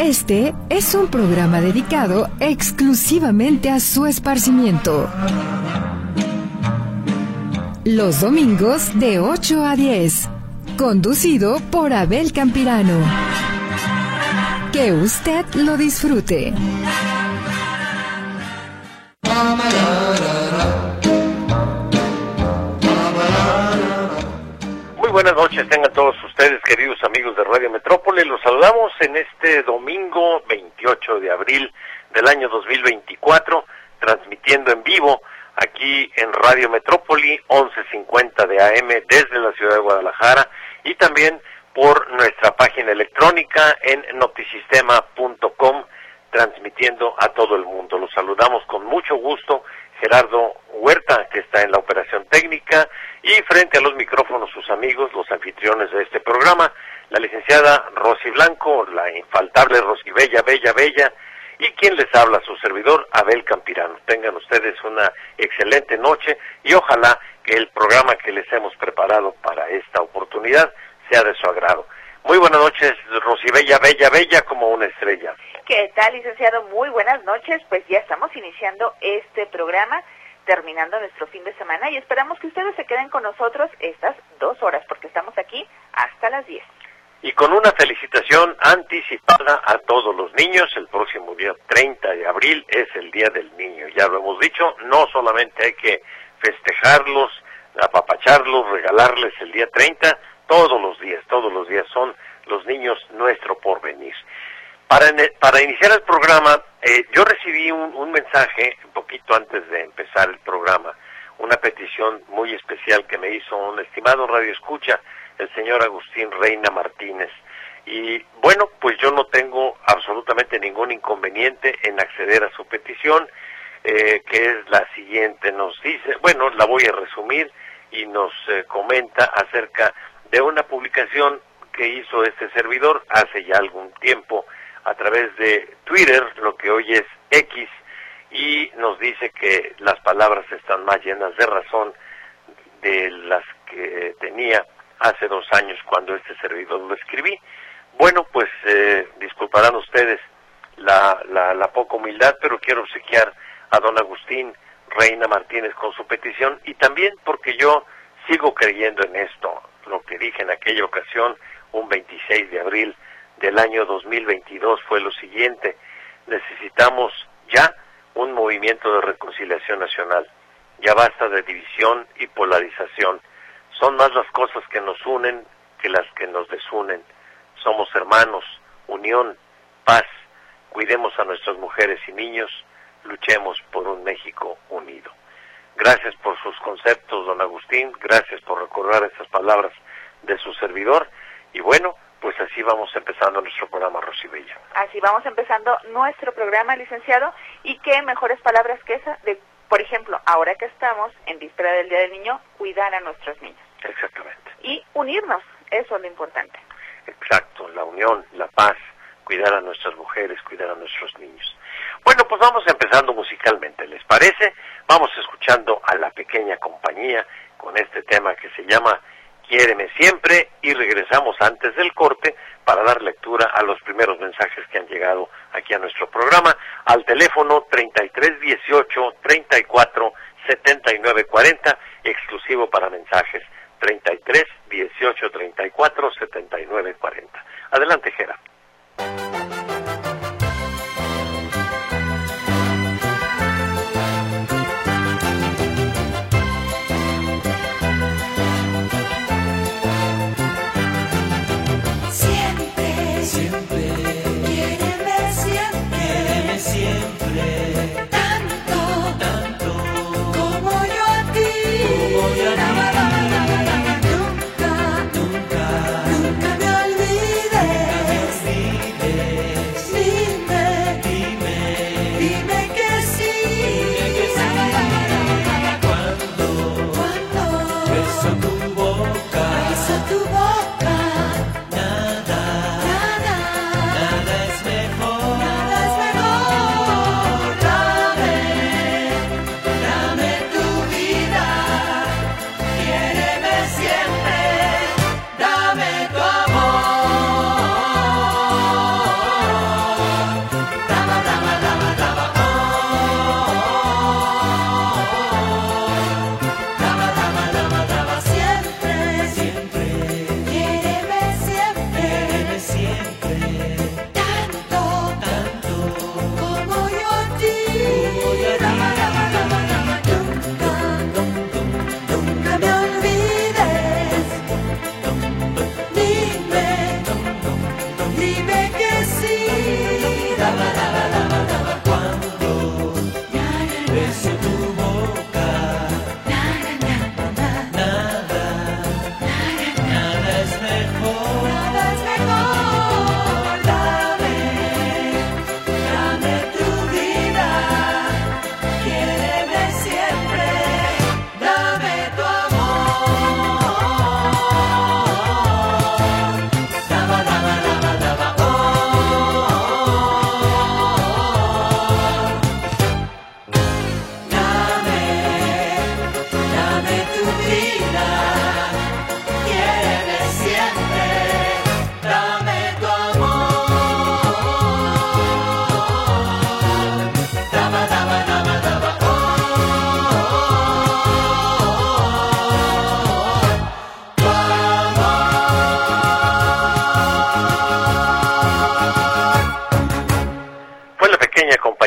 Este es un programa dedicado exclusivamente a su esparcimiento. Los domingos de 8 a 10. Conducido por Abel Campirano. Que usted lo disfrute. Muy buenas noches, tengan todos ustedes, queridos amigos de Radio Metrópoli. Los saludamos en este domingo 28 de abril del año 2024, transmitiendo en vivo aquí en Radio Metrópoli, 1150 de AM desde la ciudad de Guadalajara, y también por nuestra página electrónica en notisistema.com, transmitiendo a todo el mundo. Los saludamos con mucho gusto, Gerardo Huerta, que está en la operación técnica, y frente a los micrófonos sus amigos, los anfitriones de este programa, la licenciada Rosy Blanco, la infaltable Rosy Bella, y quien les habla, su servidor, Abel Campirano. Tengan ustedes una excelente noche y ojalá que el programa que les hemos preparado para esta oportunidad sea de su agrado. Muy buenas noches, Rosy Bella, como una estrella. ¿Qué tal, licenciado? Muy buenas noches. Pues ya estamos iniciando este programa, terminando nuestro fin de semana, y esperamos que ustedes se queden con nosotros estas 2 horas, porque estamos aquí hasta las 10. Y con una felicitación anticipada a todos los niños, el próximo día 30 de abril es el Día del Niño. Ya lo hemos dicho, no solamente hay que festejarlos, apapacharlos, regalarles el día 30, todos los días son los niños nuestro porvenir. Para iniciar el programa, yo recibí un mensaje un poquito antes de empezar el programa, una petición muy especial que me hizo un estimado radioescucha, el señor Agustín Reina Martínez. Y bueno, pues yo no tengo absolutamente ningún inconveniente en acceder a su petición, que es la siguiente. Nos dice, bueno, la voy a resumir, y nos comenta acerca de una publicación que hizo este servidor hace ya algún tiempo a través de Twitter, lo que hoy es X, y nos dice que las palabras están más llenas de razón de las que tenía hace 2 años cuando este servidor lo escribí. Bueno, pues disculparán ustedes la poca humildad, pero quiero obsequiar a don Agustín Reina Martínez con su petición, y también porque yo sigo creyendo en esto. Lo que dije en aquella ocasión, un 26 de abril del año 2022, fue lo siguiente: necesitamos ya un movimiento de reconciliación nacional. Ya basta de división y polarización. Son más las cosas que nos unen que las que nos desunen. Somos hermanos, unión, paz. Cuidemos a nuestras mujeres y niños, luchemos por un México unido. Gracias por sus conceptos, don Agustín, gracias por recordar estas palabras de su servidor, y bueno, pues así vamos empezando nuestro programa, Rosy Bella. Así vamos empezando nuestro programa, licenciado, y qué mejores palabras que esa de, por ejemplo, ahora que estamos en víspera del Día del Niño, cuidar a nuestros niños. Exactamente. Y unirnos, eso es lo importante. Exacto, la unión, la paz, cuidar a nuestras mujeres, cuidar a nuestros niños. Bueno, pues vamos empezando musicalmente, ¿les parece? Vamos escuchando a La Pequeña Compañía con este tema que se llama Quiéreme Siempre, y regresamos antes del corte para dar lectura a los primeros mensajes que han llegado aquí a nuestro programa, al teléfono 3318 34 79 40, exclusivo para mensajes, 33 18 34 79 40. Adelante, Gera. Nunca me olvides.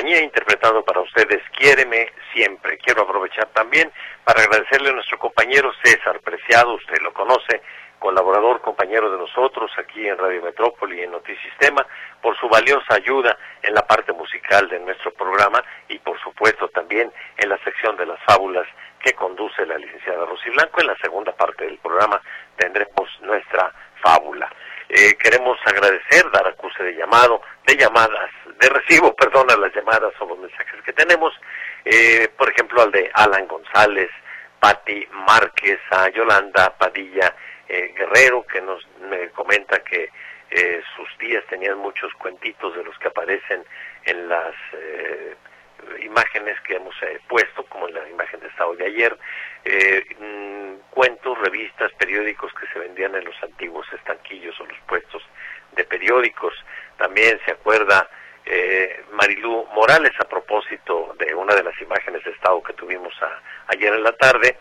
compañía interpretando para ustedes Quiéreme Siempre. Quiero aprovechar también para agradecerle a nuestro compañero César Preciado, usted lo conoce, colaborador, compañero de nosotros aquí en Radio Metrópoli y en Notisistema, por su valiosa ayuda en la parte musical de nuestro programa y por supuesto también en la sección de las fábulas que conduce la licenciada Rosy Blanco. En la segunda parte del programa tendremos nuestra fábula. Queremos agradecer, dar acuse de recibo a las llamadas o los mensajes que tenemos, por ejemplo al de Alan González, Pati Márquez, a Yolanda Padilla Guerrero, que me comenta que sus tías tenían muchos cuentitos de los que aparecen en las imágenes que hemos puesto, como en la imagen de estado de ayer, cuentos, revistas, periódicos que se vendían en los antiguos estanquillos o los puestos de periódicos. También se acuerda Marilú Morales, a propósito de una de las imágenes de estado que tuvimos ayer en la tarde,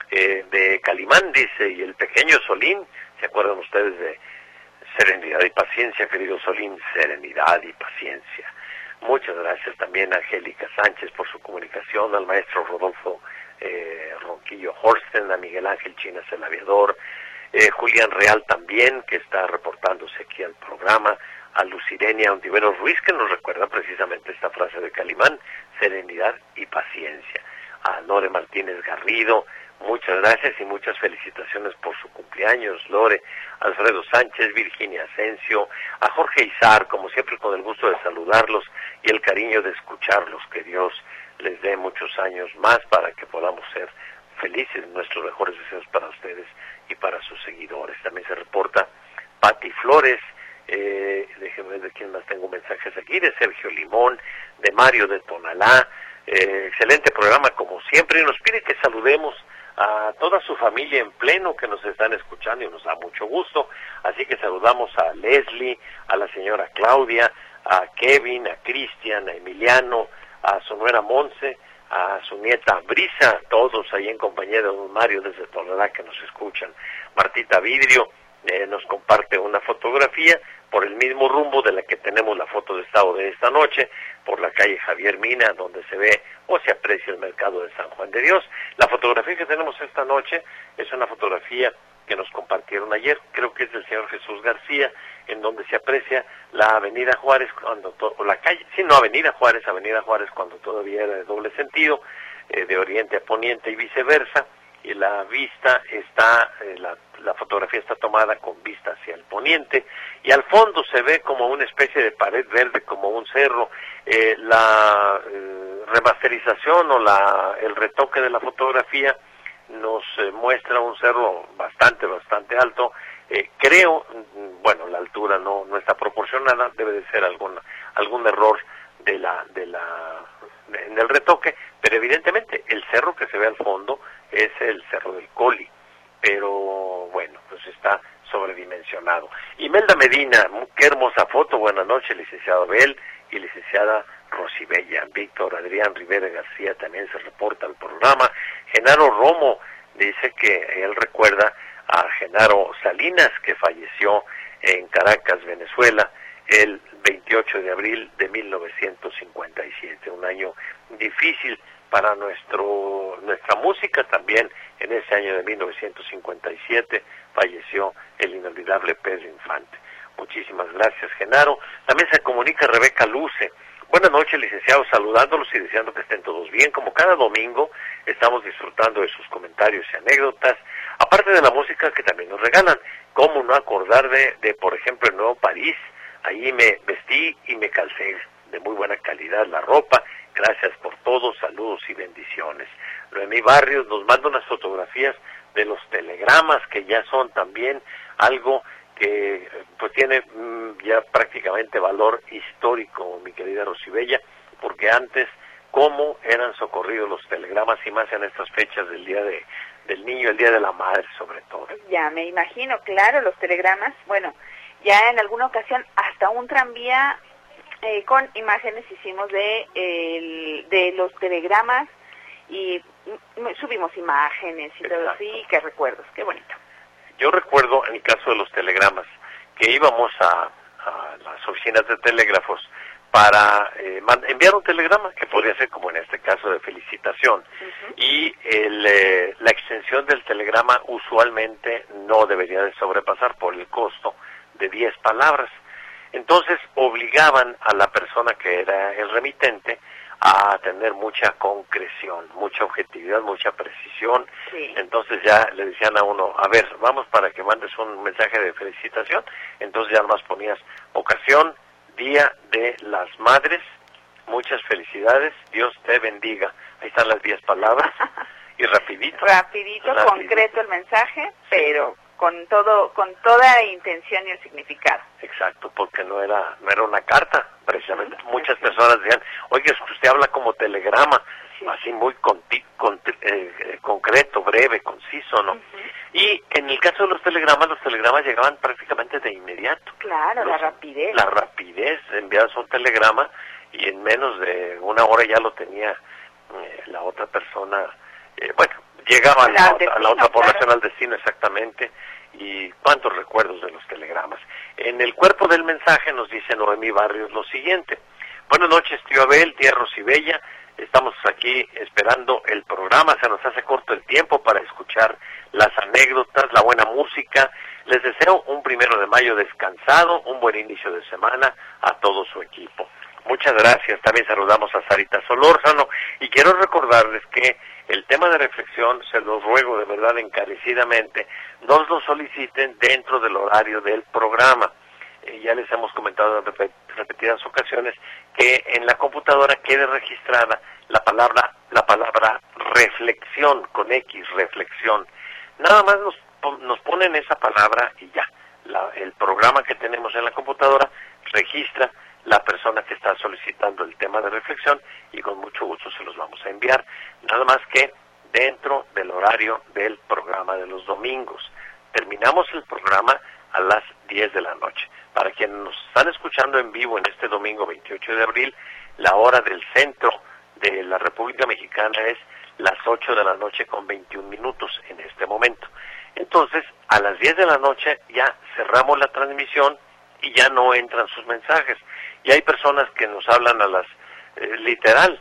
de Calimán, dice, y el pequeño Solín. ¿Se acuerdan ustedes de serenidad y paciencia, querido Solín? Serenidad y paciencia. Muchas gracias también a Angélica Sánchez por su comunicación, al maestro Rodolfo Ronquillo Horsten, a Miguel Ángel Chinas el aviador, Julián Real también, que está reportándose aquí al programa, a Lucirenia Ontiveros Ruiz, que nos recuerda precisamente esta frase de Calimán, serenidad y paciencia, a Lore Martínez Garrido, muchas gracias y muchas felicitaciones por su cumpleaños, Lore, Alfredo Sánchez, Virginia Asensio, a Jorge Izar, como siempre con el gusto de saludarlos y el cariño de escucharlos, que Dios les dé muchos años más para que podamos ser felices, nuestros mejores deseos para ustedes y para sus seguidores. También se reporta Pati Flores, déjenme ver de quién más tengo mensajes aquí, de Sergio Limón, de Mario de Tonalá, excelente programa como siempre, y nos pide que saludemos a toda su familia en pleno que nos están escuchando y nos da mucho gusto, así que saludamos a Leslie, a la señora Claudia, a Kevin, a Cristian, a Emiliano, a su nuera Monse, a su nieta Brisa, todos ahí en compañía de don Mario desde Tonalá que nos escuchan. Martita Vidrio nos comparte una fotografía por el mismo rumbo de la que tenemos la foto de estado de esta noche, por la calle Javier Mina, donde se ve o se aprecia el mercado de San Juan de Dios. La fotografía que tenemos esta noche es una fotografía que nos compartieron ayer, creo que es del señor Jesús García, en donde se aprecia la Avenida Juárez, Avenida Juárez cuando todavía era de doble sentido, de oriente a poniente y viceversa, y la vista está, la fotografía está tomada con vista hacia el poniente, y al fondo se ve como una especie de pared verde, como un cerro. La remasterización o el retoque de la fotografía nos muestra un cerro bastante alto. Creo, bueno, la altura no está proporcionada, debe de ser algún error en el retoque, pero evidentemente el cerro que se ve al fondo es el Cerro del Coli, pero bueno, pues está sobredimensionado. Imelda Medina, qué hermosa foto, buenas noches, licenciado Abel y licenciada Rosy Bella. Víctor Adrián Rivera García también se reporta al programa. Genaro Romo dice que él recuerda a Genaro Salinas, que falleció en Caracas, Venezuela, el 28 de abril de 1957, un año difícil para nuestra música. También en ese año de 1957 falleció el inolvidable Pedro Infante. Muchísimas gracias, Genaro. También se comunica Rebeca Luce. Buenas noches, licenciados, saludándolos y deseando que estén todos bien. Como cada domingo, estamos disfrutando de sus comentarios y anécdotas, aparte de la música que también nos regalan. ¿Cómo no acordar de por ejemplo, el Nuevo París? Ahí me vestí y me calcé de muy buena calidad la ropa. Gracias por todo, saludos y bendiciones. Noemí Barrios nos manda unas fotografías de los telegramas, que ya son también algo que pues tiene ya prácticamente valor histórico, mi querida Rosy Bella, porque antes cómo eran socorridos los telegramas, y más en estas fechas del Día del Niño, el Día de la Madre sobre todo. Ya me imagino, claro, los telegramas, bueno, ya en alguna ocasión hasta un tranvía con imágenes hicimos de los telegramas y subimos imágenes y todo así, qué recuerdos, qué bonito. Yo recuerdo en el caso de los telegramas que íbamos a las oficinas de telégrafos para enviar un telegrama, que podría ser como en este caso de felicitación, y la extensión del telegrama usualmente no debería de sobrepasar por el costo de 10 palabras. Entonces obligaban a la persona que era el remitente a tener mucha concreción, mucha objetividad, mucha precisión. Sí. Entonces ya le decían a uno, a ver, vamos para que mandes un mensaje de felicitación. Entonces ya nomás ponías ocasión, Día de las Madres, muchas felicidades, Dios te bendiga. Ahí están las 10 palabras y rapidito. Rapidito, concreto el mensaje, pero con toda intención y el significado. Exacto, porque no era una carta, precisamente. Muchas personas decían, oye, usted habla como telegrama, así muy concreto, breve, conciso, ¿no? Y en el caso de los telegramas llegaban prácticamente de inmediato. Claro, la rapidez. La rapidez, enviabas un telegrama y en menos de una hora ya lo tenía la otra persona, llegaba a la otra población, al destino exactamente. Y cuántos recuerdos de los telegramas. En el cuerpo del mensaje nos dice Noemí Barrios lo siguiente: buenas noches, tío Abel, tía Rosibella, estamos aquí esperando el programa, se nos hace corto el tiempo para escuchar las anécdotas, la buena música. Les deseo un 1 de mayo descansado, un buen inicio de semana a todo su equipo. Muchas gracias. También saludamos a Sarita Solórzano y quiero recordarles que el tema de reflexión, se los ruego de verdad encarecidamente, nos lo soliciten dentro del horario del programa. Ya les hemos comentado en repetidas ocasiones que en la computadora quede registrada la palabra reflexión, con X, reflexión. Nada más nos ponen esa palabra y ya. El programa que tenemos en la computadora registra la persona que está solicitando el tema de reflexión y con mucho gusto se los vamos a enviar, nada más que dentro del horario del programa de los domingos. Terminamos el programa a las 10 de la noche. Para quienes nos están escuchando en vivo en este domingo 28 de abril, la hora del centro de la República Mexicana es las 8 de la noche con 21 minutos en este momento. Entonces, a las 10 de la noche ya cerramos la transmisión y ya no entran sus mensajes. Y hay personas que nos hablan a las, literal,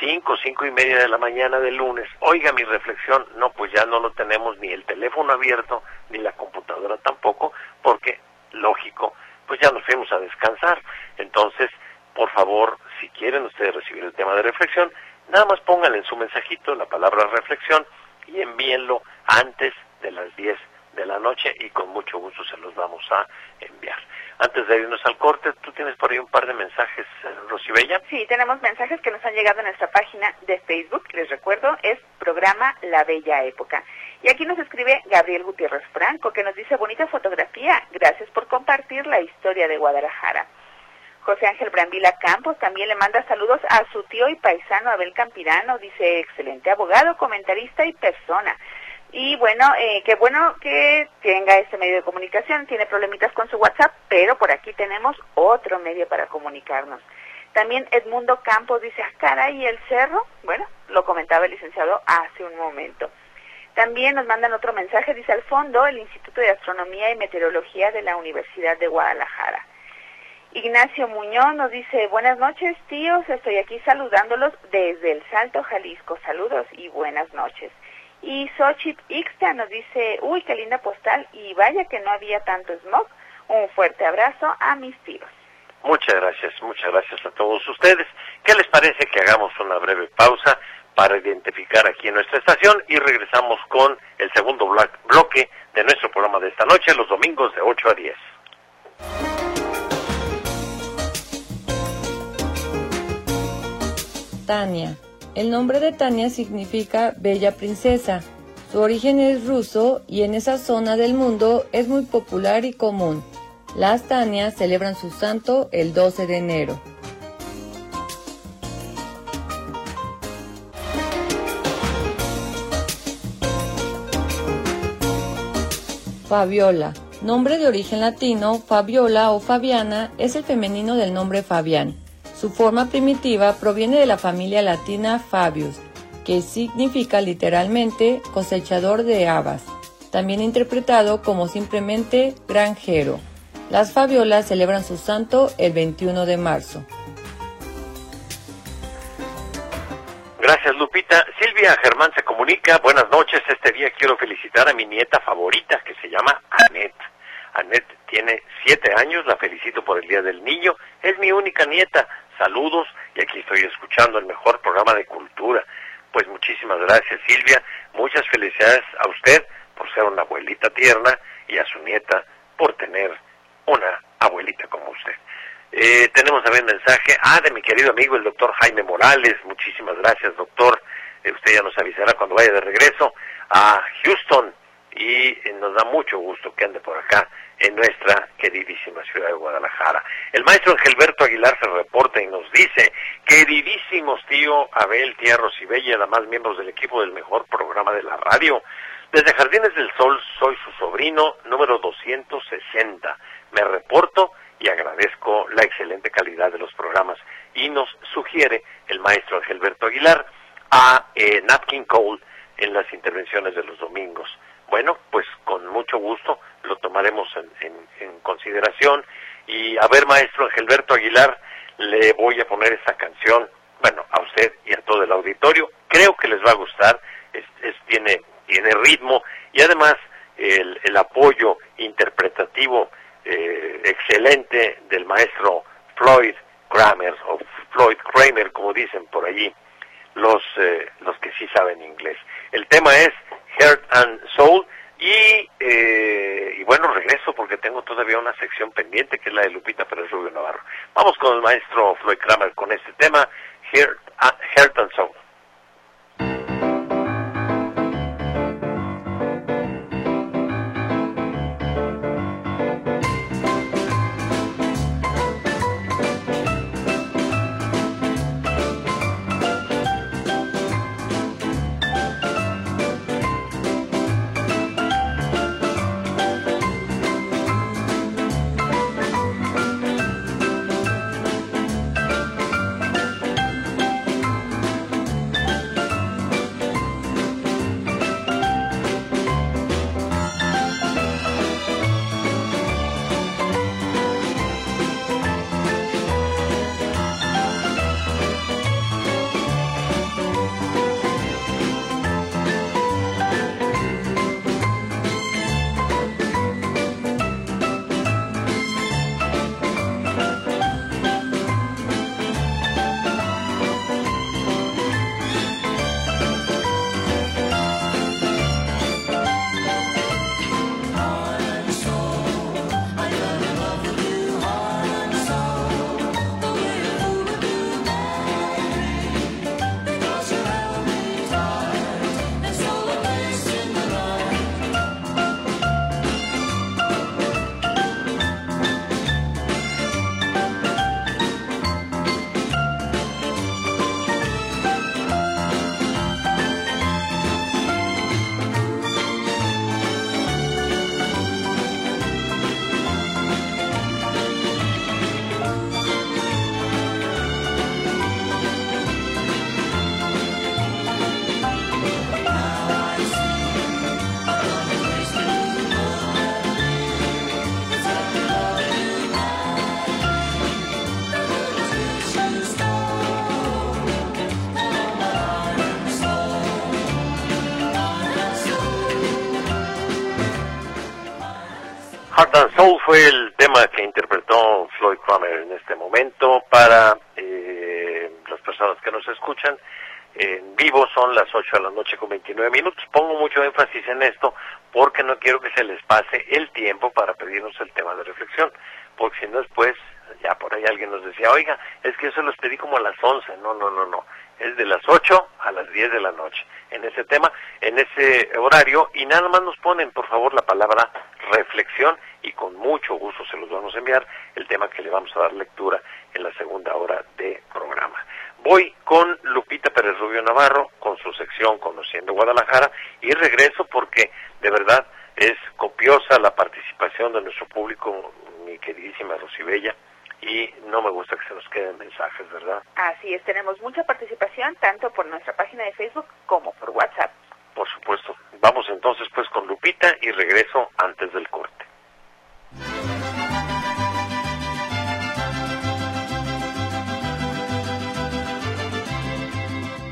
5:30 de la mañana del lunes. Oiga, mi reflexión, no, pues ya no lo tenemos ni el teléfono abierto, ni la computadora tampoco, porque, lógico, pues ya nos fuimos a descansar. Entonces, por favor, si quieren ustedes recibir el tema de reflexión, nada más pónganle en su mensajito la palabra reflexión y envíenlo antes de las 10 de la noche y con mucho gusto se los vamos a enviar. Antes de irnos al corte, ¿tú tienes por ahí un par de mensajes, Rosibella? Sí, tenemos mensajes que nos han llegado a nuestra página de Facebook, les recuerdo, es Programa La Bella Época. Y aquí nos escribe Gabriel Gutiérrez Franco, que nos dice, bonita fotografía, gracias por compartir la historia de Guadalajara. José Ángel Brambila Campos también le manda saludos a su tío y paisano Abel Campirano, dice, excelente abogado, comentarista y persona. Y bueno, qué bueno que tenga este medio de comunicación, tiene problemitas con su WhatsApp, pero por aquí tenemos otro medio para comunicarnos. También Edmundo Campos dice, caray, ¿y el cerro? Bueno, lo comentaba el licenciado hace un momento. También nos mandan otro mensaje, dice, al fondo, el Instituto de Astronomía y Meteorología de la Universidad de Guadalajara. Ignacio Muñoz nos dice, buenas noches, tíos, estoy aquí saludándolos desde El Salto, Jalisco, saludos y buenas noches. Y Xochitl Ixta nos dice, uy, qué linda postal, y vaya que no había tanto smog. Un fuerte abrazo a mis tíos. Muchas gracias a todos ustedes. ¿Qué les parece que hagamos una breve pausa para identificar aquí en nuestra estación y regresamos con el segundo bloque de nuestro programa de esta noche, los domingos de 8 a 10? Tania. El nombre de Tania significa bella princesa. Su origen es ruso y en esa zona del mundo es muy popular y común. Las Tanias celebran su santo el 12 de enero. Fabiola. Nombre de origen latino, Fabiola o Fabiana es el femenino del nombre Fabián. Su forma primitiva proviene de la familia latina Fabius, que significa literalmente cosechador de habas, también interpretado como simplemente granjero. Las Fabiolas celebran su santo el 21 de marzo. Gracias, Lupita. Silvia Germán se comunica. Buenas noches. Este día quiero felicitar a mi nieta favorita, que se llama Annette. Annette tiene 7 años. La felicito por el Día del Niño. Es mi única nieta. Saludos. Y aquí estoy escuchando el mejor programa de cultura. Pues muchísimas gracias, Silvia. Muchas felicidades a usted por ser una abuelita tierna y a su nieta por tener una abuelita como usted. Tenemos también mensaje de mi querido amigo el doctor Jaime Morales. Muchísimas gracias, doctor. Usted ya nos avisará cuando vaya de regreso a Houston y nos da mucho gusto que ande por acá en nuestra queridísima ciudad de Guadalajara. El maestro Angelberto Aguilar se reporta y nos dice: queridísimos tío Abel, tía Rosibella y además miembros del equipo del mejor programa de la radio. Desde Jardines del Sol soy su sobrino número 260. Me reporto y agradezco la excelente calidad de los programas. Y nos sugiere el maestro Angelberto Aguilar a Nat King Cole en las intervenciones de los domingos. Bueno, pues con mucho gusto lo tomaremos en consideración. Y a ver, maestro Angelberto Aguilar, le voy a poner esta canción, bueno, a usted y a todo el auditorio. Creo que les va a gustar, tiene ritmo y además el apoyo interpretativo excelente del maestro Floyd Kramer, o Floyd Kramer, como dicen por allí los que sí saben inglés. El tema es Heart and Soul y bueno, regreso porque tengo todavía una sección pendiente que es la de Lupita Pérez Rubio Navarro. Vamos con el maestro Floyd Kramer con este tema, Heart and Soul. Heart and Soul fue el tema que interpretó Floyd Kramer en este momento para las personas que nos escuchan en vivo. Son las 8 de la noche con 29 minutos. Pongo mucho énfasis en esto porque no quiero que se les pase el tiempo para pedirnos el tema de reflexión, porque si no después, ya por ahí alguien nos decía, oiga, es que yo se los pedí como a las 11, no, es de las 8 a las 10 de la noche, en ese tema, en ese horario, y nada más nos ponen, por favor, la palabra reflexión, y con mucho gusto se los vamos a enviar, el tema que le vamos a dar lectura en la segunda hora de programa. Voy con Lupita Pérez Rubio Navarro, con su sección Conociendo Guadalajara, y regreso porque, de verdad, es copiosa la participación de nuestro público, mi queridísima Rosibella, y no me gusta que se nos queden mensajes, ¿verdad? Así es, tenemos mucha participación, tanto por nuestra página de Facebook como por WhatsApp. Por supuesto. Vamos entonces pues con Lupita y regreso antes del corte.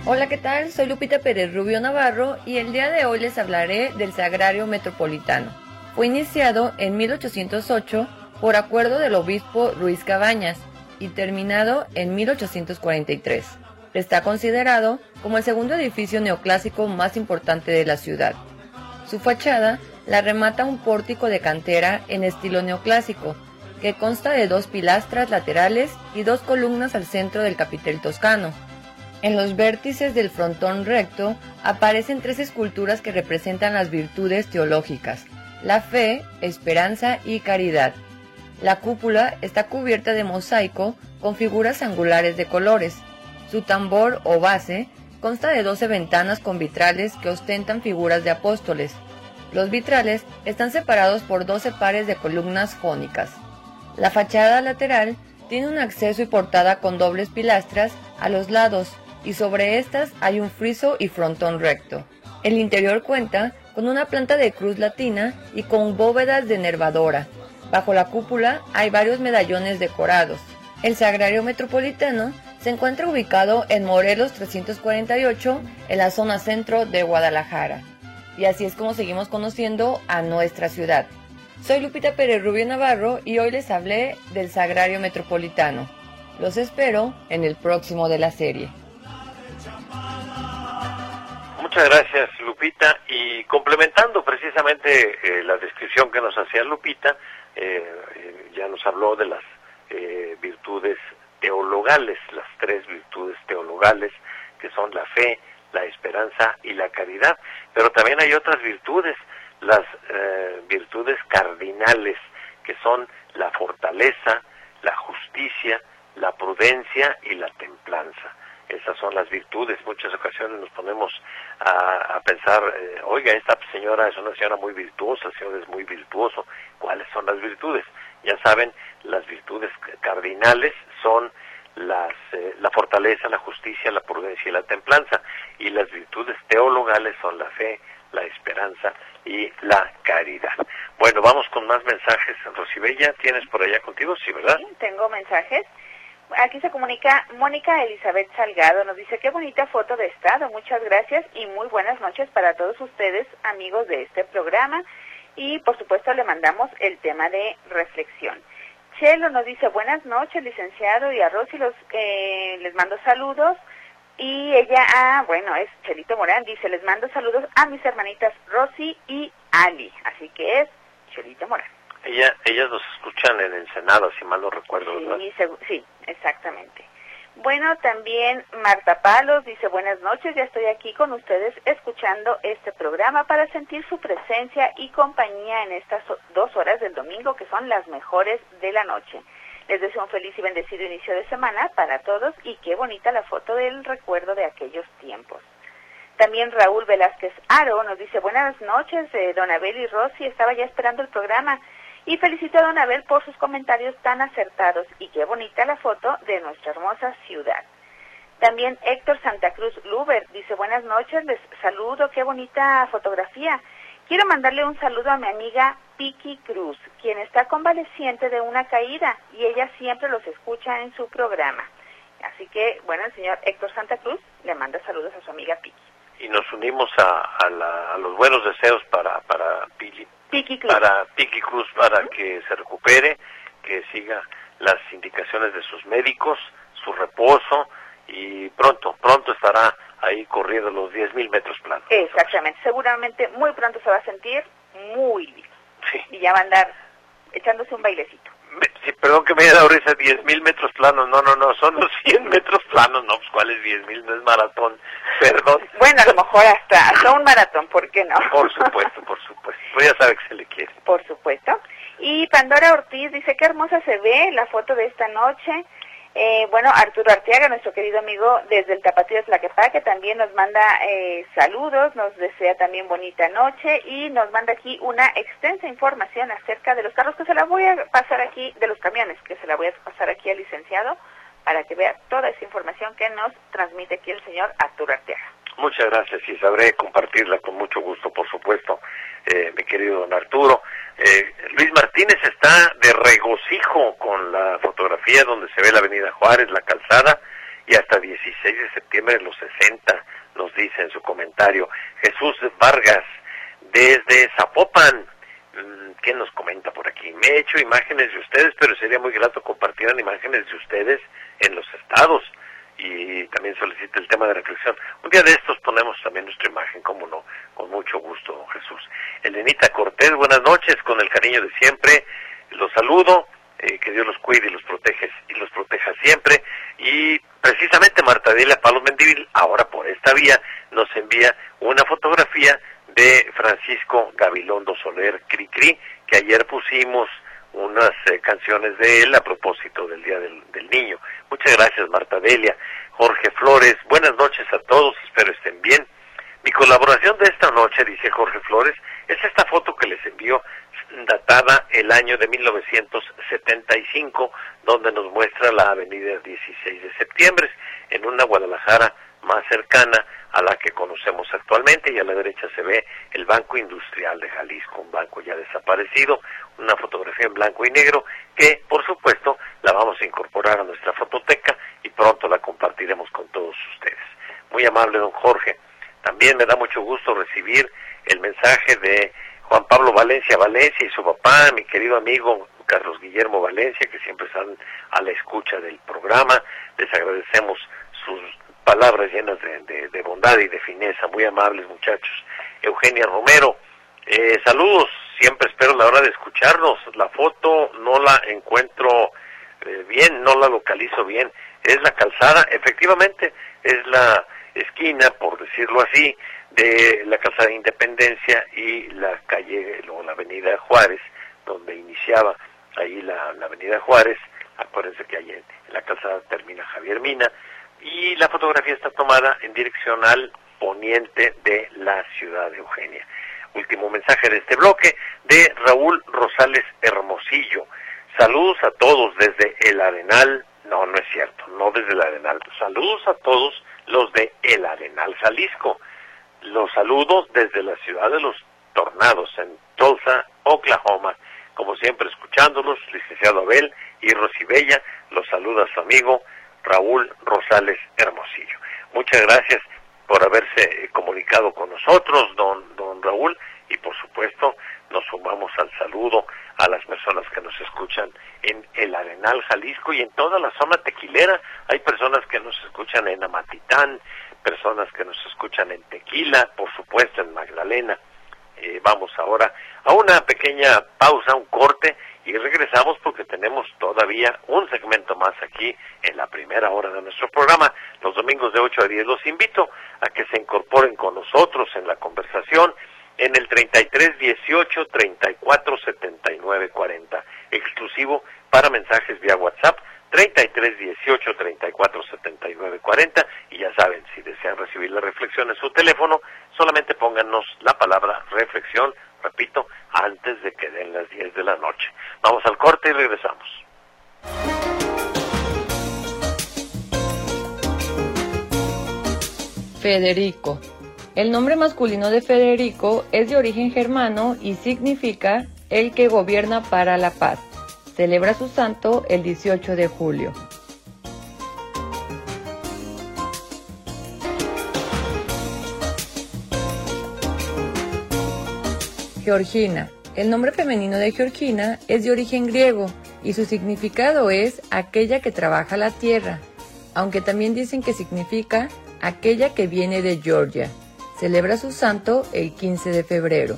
Hola, ¿qué tal? Soy Lupita Pérez Rubio Navarro y el día de hoy les hablaré del Sagrario Metropolitano. Fue iniciado en 1808 por acuerdo del obispo Ruiz Cabañas y terminado en 1843. Está considerado como el segundo edificio neoclásico más importante de la ciudad. Su fachada la remata un pórtico de cantera en estilo neoclásico, que consta de 2 pilastras laterales y 2 columnas al centro del capitel toscano. En los vértices del frontón recto aparecen 3 esculturas que representan las virtudes teológicas: la fe, esperanza y caridad. La cúpula está cubierta de mosaico con figuras angulares de colores. Su tambor o base consta de 12 ventanas con vitrales que ostentan figuras de apóstoles. Los vitrales están separados por 12 pares de columnas jónicas. La fachada lateral tiene un acceso y portada con dobles pilastras a los lados, y sobre estas hay un friso y frontón recto. El interior cuenta con una planta de cruz latina y con bóvedas de nervadora. Bajo la cúpula hay varios medallones decorados. El Sagrario Metropolitano se encuentra ubicado en Morelos 348, en la zona centro de Guadalajara. Y así es como seguimos conociendo a nuestra ciudad. Soy Lupita Pérez Rubio Navarro y hoy les hablé del Sagrario Metropolitano. Los espero en el próximo de la serie. Muchas gracias, Lupita. Y complementando precisamente la descripción que nos hacía Lupita, ya nos habló de las virtudes teologales, las 3 virtudes teologales, que son la fe, la esperanza y la caridad. Pero también hay otras virtudes, las virtudes cardinales, que son la fortaleza, la justicia, la prudencia y la templanza. Esas son las virtudes. Muchas ocasiones nos ponemos a pensar, oiga, esta señora es una señora muy virtuosa, el señor es muy virtuoso. ¿Cuáles son las virtudes? Ya saben, las virtudes cardinales son la fortaleza, la justicia, la prudencia y la templanza. Y las virtudes teologales son la fe, la esperanza y la caridad. Bueno, vamos con más mensajes. Rosibella, ¿tienes por allá contigo? Sí, ¿verdad? Sí, tengo mensajes. Aquí se comunica Mónica Elizabeth Salgado, nos dice: qué bonita foto de estado, muchas gracias y muy buenas noches para todos ustedes, amigos de este programa, y por supuesto le mandamos el tema de reflexión. Chelo nos dice: buenas noches, licenciado, y a Rosy les mando saludos, y ella, es Chelito Morán, dice: les mando saludos a mis hermanitas Rosy y Ali, así que es Chelito Morán. Ellas nos escuchan en el Senado, si mal no recuerdo, ¿verdad? Sí, exactamente. Bueno, también Marta Palos dice: buenas noches, ya estoy aquí con ustedes escuchando este programa para sentir su presencia y compañía en estas 2 horas del domingo, que son las mejores de la noche. Les deseo un feliz y bendecido inicio de semana para todos, y qué bonita la foto del recuerdo de aquellos tiempos. También Raúl Velázquez Aro nos dice: buenas noches, don Abel y Rosy, estaba ya esperando el programa. Y felicito a don Abel por sus comentarios tan acertados, y qué bonita la foto de nuestra hermosa ciudad. También Héctor Santa Cruz Luber dice: buenas noches, les saludo, qué bonita fotografía. Quiero mandarle un saludo a mi amiga Piki Cruz, quien está convaleciente de una caída, y ella siempre los escucha en su programa. Así que, bueno, el señor Héctor Santa Cruz le manda saludos a su amiga Piki. Y nos unimos a los buenos deseos para Piki Cruz. Para Piki Cruz, para que se recupere, que siga las indicaciones de sus médicos, su reposo, y pronto estará ahí corriendo los 10,000 metros planos. Exactamente, seguramente muy pronto se va a sentir muy bien. Sí. Y ya va a andar echándose un bailecito. Sí, perdón que me haya dado risa, 10,000 metros planos, no, son los 100 metros planos, no, pues ¿cuáles 10,000? No es maratón, perdón. Bueno, a lo mejor hasta un maratón, ¿por qué no? Por supuesto, pues ya sabe que se le quiere. Por supuesto. Y Pandora Ortiz dice: qué hermosa se ve la foto de esta noche. Arturo Arteaga, nuestro querido amigo desde el Tapatío de Tlaquepaque, también nos manda saludos, nos desea también bonita noche, y nos manda aquí una extensa información acerca de los carros, que se la voy a pasar aquí, de los camiones, que se la voy a pasar aquí al licenciado, para que vea toda esa información que nos transmite aquí el señor Arturo Arteaga. Muchas gracias, y sabré compartirla con mucho gusto, por supuesto, mi querido don Arturo. Luis Martínez está de regocijo con la fotografía donde se ve la Avenida Juárez, la calzada, y hasta 16 de septiembre de los 60, nos dice en su comentario. Jesús Vargas, desde Zapopan, ¿qué nos comenta por aquí? Me he hecho imágenes de ustedes, pero sería muy grato compartir imágenes de ustedes en los estados, y también solicita el tema de reflexión. Un día de estos ponemos también nuestra imagen, cómo no, con mucho gusto, Jesús. Elenita Cortés, buenas noches, con el cariño de siempre, los saludo, que Dios los cuide y los proteja siempre. Y precisamente Marta Delia Palos Mendívil, ahora por esta vía, nos envía una fotografía de Francisco Gabilondo Soler Cricri, que ayer pusimos unas canciones de él a propósito del Día del Niño. Muchas gracias, Marta Delia. Jorge Flores, buenas noches a todos, espero estén bien. Mi colaboración de esta noche, dice Jorge Flores, es esta foto que les envió, datada el año de 1975, donde nos muestra la avenida 16 de septiembre, en una Guadalajara más cercana a la que conocemos actualmente, y a la derecha se ve el Banco Industrial de Jalisco, un banco ya desaparecido, una fotografía en blanco y negro que, por supuesto, la vamos a incorporar a nuestra fototeca y pronto la compartiremos con todos ustedes. Muy amable, don Jorge. También me da mucho gusto recibir el mensaje de Juan Pablo Valencia y su papá, mi querido amigo Carlos Guillermo Valencia, que siempre están a la escucha del programa. Les agradecemos sus palabras llenas de bondad y de fineza, muy amables muchachos. Eugenia Romero, saludos, siempre espero la hora de escucharnos. La foto no la encuentro bien, no la localizo bien. Es la calzada, efectivamente, es la esquina, por decirlo así, de la calzada Independencia y la calle, o la avenida Juárez, donde iniciaba ahí la avenida Juárez. Acuérdense que ahí en la calzada termina Javier Mina, y la fotografía está tomada en dirección al poniente de la ciudad de Eugenia. Último mensaje de este bloque, de Raúl Rosales Hermosillo. Saludos a todos desde El Arenal. No, no es cierto, no desde El Arenal. Saludos a todos los de El Arenal, Jalisco. Los saludos desde la ciudad de los tornados, en Tulsa, Oklahoma. Como siempre, escuchándolos, licenciado Abel y Rosibella, los saluda su amigo Raúl Rosales Hermosillo. Muchas gracias por haberse comunicado con nosotros, don Raúl, y por supuesto nos sumamos al saludo a las personas que nos escuchan en El Arenal, Jalisco, y en toda la zona tequilera. Hay personas que nos escuchan en Amatitán, personas que nos escuchan en Tequila, por supuesto en Magdalena. Vamos ahora a una pequeña pausa, un corte, y regresamos porque tenemos todavía un segmento más aquí en la primera hora de nuestro programa. Los domingos de 8 a 10 los invito a que se incorporen con nosotros en la conversación en el 3318 347940, exclusivo para mensajes vía WhatsApp, 3318 347940, y ya saben, si desean recibir la reflexión en su teléfono, solamente pónganos la palabra reflexión, repito, antes de que den las 10 de la noche. Vamos al corte y regresamos. Federico. El nombre masculino de Federico es de origen germano y significa el que gobierna para la paz. Celebra su santo el 18 de julio. Georgina. El nombre femenino de Georgina es de origen griego y su significado es aquella que trabaja la tierra, aunque también dicen que significa aquella que viene de Georgia. Celebra su santo el 15 de febrero.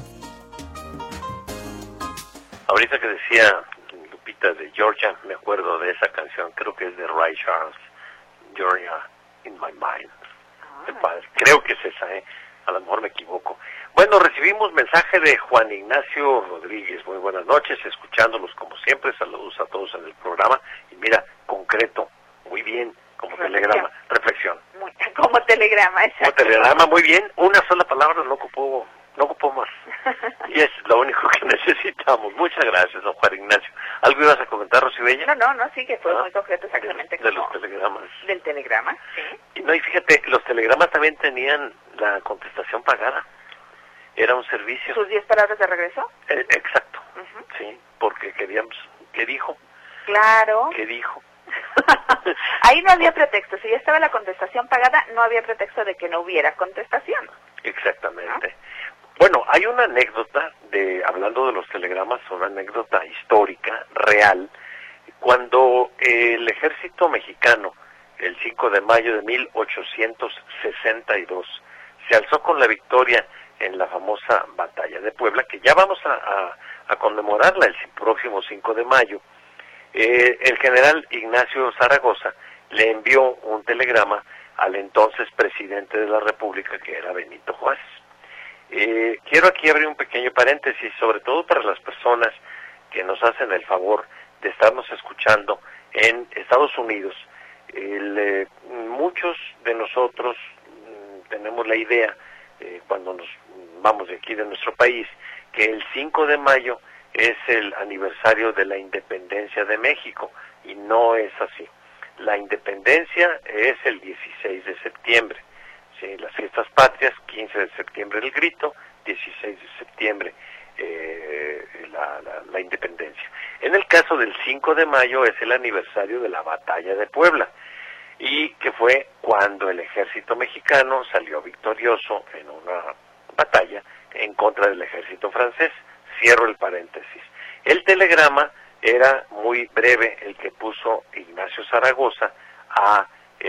Ahorita que decía Lupita de Georgia, me acuerdo de esa canción, creo que es de Ray Charles, Georgia in my mind. Creo que es esa, a lo mejor me equivoco. Bueno, recibimos mensaje de Juan Ignacio Rodríguez. Muy buenas noches, escuchándolos como siempre. Saludos a todos en el programa. Y mira, concreto, muy bien, como telegrama, reflexión. Como telegrama, exacto. Como telegrama, muy bien. Una sola palabra, no ocupó más. Y es lo único que necesitamos. Muchas gracias, don Juan Ignacio. ¿Algo ibas a comentar, Rosibella? No, sí, que fue muy concreto exactamente de los telegramas. Del telegrama, sí. Y no, y fíjate, los telegramas también tenían la contestación pagada. Era un servicio. ¿Sus 10 palabras de regreso? Exacto, sí, porque queríamos, ¿qué dijo? Claro. ¿Qué dijo? Ahí no había pretexto, si ya estaba la contestación pagada, no había pretexto de que no hubiera contestación. Exactamente. ¿No? Bueno, hay una anécdota, hablando de los telegramas, una anécdota histórica, real, cuando el ejército mexicano, el 5 de mayo de 1862, se alzó con la victoria en la famosa batalla de Puebla, que ya vamos a conmemorarla el próximo 5 de mayo, el general Ignacio Zaragoza le envió un telegrama al entonces presidente de la República, que era Benito Juárez. Quiero aquí abrir un pequeño paréntesis, sobre todo para las personas que nos hacen el favor de estarnos escuchando en Estados Unidos. Muchos de nosotros tenemos la idea, cuando nos vamos de aquí de nuestro país, que el 5 de mayo es el aniversario de la independencia de México, y no es así. La independencia es el 16 de septiembre. Sí, las fiestas patrias, 15 de septiembre el grito, 16 de septiembre la independencia. En el caso del 5 de mayo es el aniversario de la batalla de Puebla, y que fue cuando el ejército mexicano salió victorioso en una batalla en contra del ejército francés. Cierro el paréntesis. El telegrama era muy breve, el que puso Ignacio Zaragoza a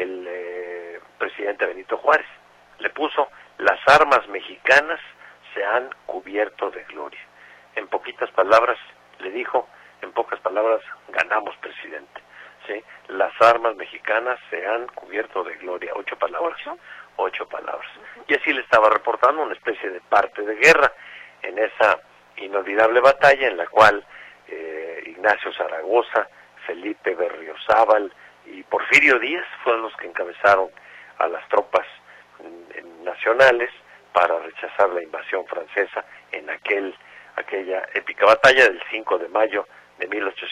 el presidente Benito Juárez. Le puso: las armas mexicanas se han cubierto de gloria. En poquitas palabras le dijo, en pocas palabras, ganamos, presidente. ¿Sí? Las armas mexicanas se han cubierto de gloria. 8 palabras. 8 palabras. Y así le estaba reportando una especie de parte de guerra en esa inolvidable batalla en la cual Ignacio Zaragoza, Felipe Berriozábal y Porfirio Díaz fueron los que encabezaron a las tropas nacionales para rechazar la invasión francesa en aquella épica batalla del 5 de mayo de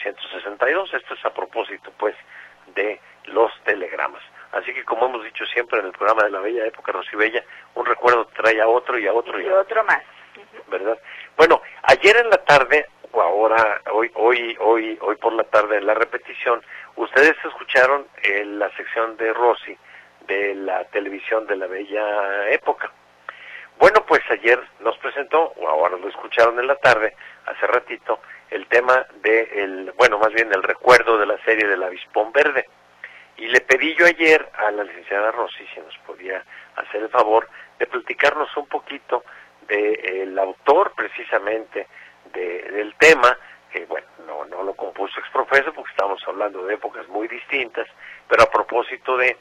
1862. Esto es a propósito, pues, de los telegramas. Así que, como hemos dicho siempre en el programa de la bella época, Rosy Bella, un recuerdo trae a otro y a otro y a otro más. ¿Verdad? Bueno, ayer en la tarde, o ahora, hoy por la tarde en la repetición, ustedes escucharon la sección de Rosy de la televisión de la bella época. Bueno, pues ayer nos presentó, o ahora lo escucharon en la tarde, hace ratito, el tema el recuerdo de la serie del Avispón Verde. Y le pedí yo ayer a la licenciada Rosy si nos podía hacer el favor de platicarnos un poquito del autor precisamente del tema, que bueno, no lo compuso exprofeso porque estamos hablando de épocas muy distintas, pero a propósito le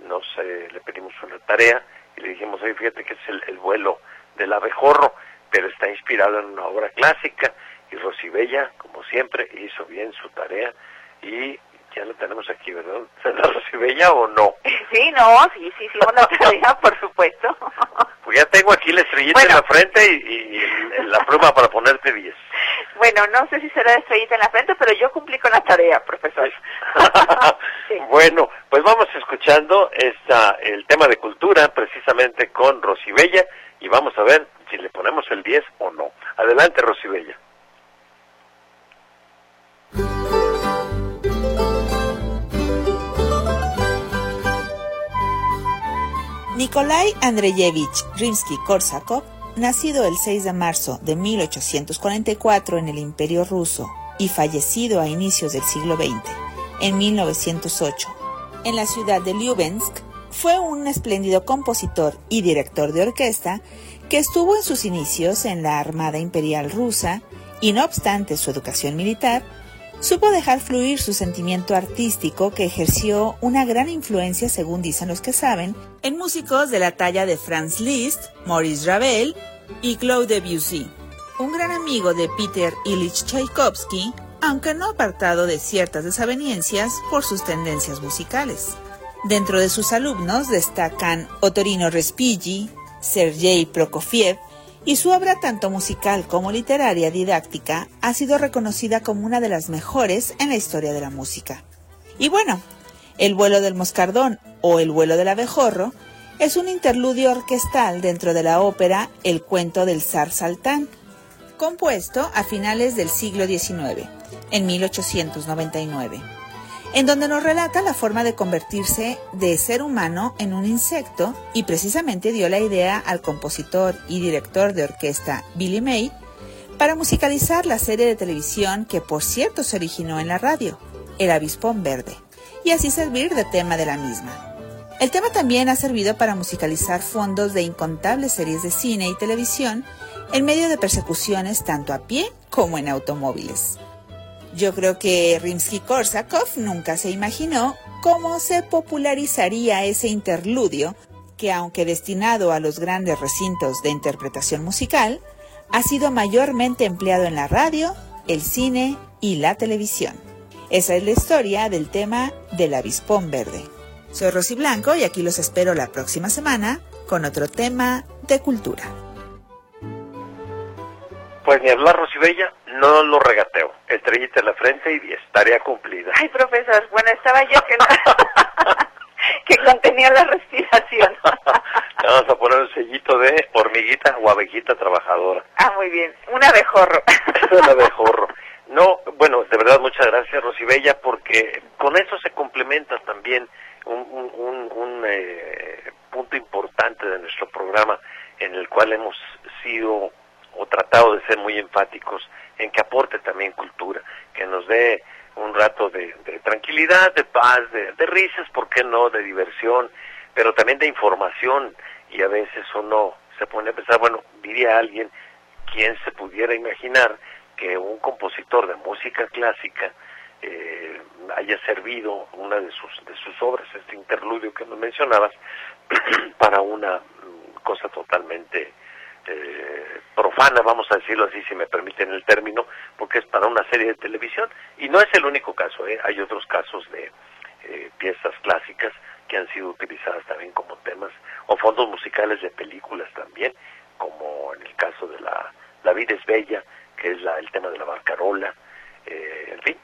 pedimos una tarea y le dijimos: oye, fíjate que es el vuelo del abejorro, pero está inspirado en una obra clásica, y Rosy Bella, como siempre, hizo bien su tarea, y ya lo tenemos aquí, ¿verdad? ¿La Rosy Bella o no? Sí, hicimos la tarea, por supuesto. Pues ya tengo aquí la estrellita en la frente y la pluma para ponerte 10. Bueno, no sé si será estrellita en la frente, pero yo cumplí con la tarea, profesor. Sí. Bueno, pues vamos escuchando el tema de cultura, precisamente con Rosy Bella, y vamos a ver si le ponemos el 10 o no. Adelante, Rosy Bella. Nikolai Andreyevich Rimsky-Korsakov, nacido el 6 de marzo de 1844 en el Imperio Ruso y fallecido a inicios del siglo XX, en 1908, en la ciudad de Ljubljansk, fue un espléndido compositor y director de orquesta que estuvo en sus inicios en la Armada Imperial Rusa y, no obstante su educación militar, supo dejar fluir su sentimiento artístico, que ejerció una gran influencia, según dicen los que saben, en músicos de la talla de Franz Liszt, Maurice Ravel y Claude Debussy. Un gran amigo de Peter Ilich Tchaikovsky, aunque no apartado de ciertas desavenencias por sus tendencias musicales. Dentro de sus alumnos destacan Ottorino Respighi, Sergei Prokofiev, y su obra, tanto musical como literaria didáctica, ha sido reconocida como una de las mejores en la historia de la música. Y bueno, El vuelo del moscardón o El vuelo del abejorro es un interludio orquestal dentro de la ópera El cuento del zar Saltán, compuesto a finales del siglo XIX, en 1899. en donde nos relata la forma de convertirse de ser humano en un insecto, y precisamente dio la idea al compositor y director de orquesta Billy May para musicalizar la serie de televisión que por cierto se originó en la radio, El Avispón Verde, y así servir de tema de la misma. El tema también ha servido para musicalizar fondos de incontables series de cine y televisión en medio de persecuciones tanto a pie como en automóviles. Yo creo que Rimsky-Korsakov nunca se imaginó cómo se popularizaría ese interludio que, aunque destinado a los grandes recintos de interpretación musical, ha sido mayormente empleado en la radio, el cine y la televisión. Esa es la historia del tema del Avispón Verde. Soy Rosy Blanco y aquí los espero la próxima semana con otro tema de cultura. Pues ni hablar, Rosy Bella, no lo regateo. Estrellita en la frente y tarea cumplida. Ay, profesor, bueno, estaba yo que, que contenía la respiración. Vamos a poner un sellito de hormiguita o abejita trabajadora. Ah, muy bien, un abejorro. Un abejorro. No, bueno, de verdad muchas gracias, Rosy Bella, porque con eso se complementa también un punto importante de nuestro programa, en el cual hemos sido o tratado de ser muy enfáticos en que aporte también cultura, que nos dé un rato de tranquilidad, de paz, de risas, ¿por qué no?, de diversión, pero también de información. Y a veces uno se pone a pensar, bueno, diría alguien, ¿quién se pudiera imaginar que un compositor de música clásica haya servido una de sus obras, este interludio que nos mencionabas, para una cosa totalmente profana, vamos a decirlo así, si me permiten el término, porque es para una serie de televisión? Y no es el único caso, hay otros casos de piezas clásicas que han sido utilizadas también como temas, o fondos musicales de películas también, como en el caso de La vida es bella, que es el tema de la barcarola, en fin,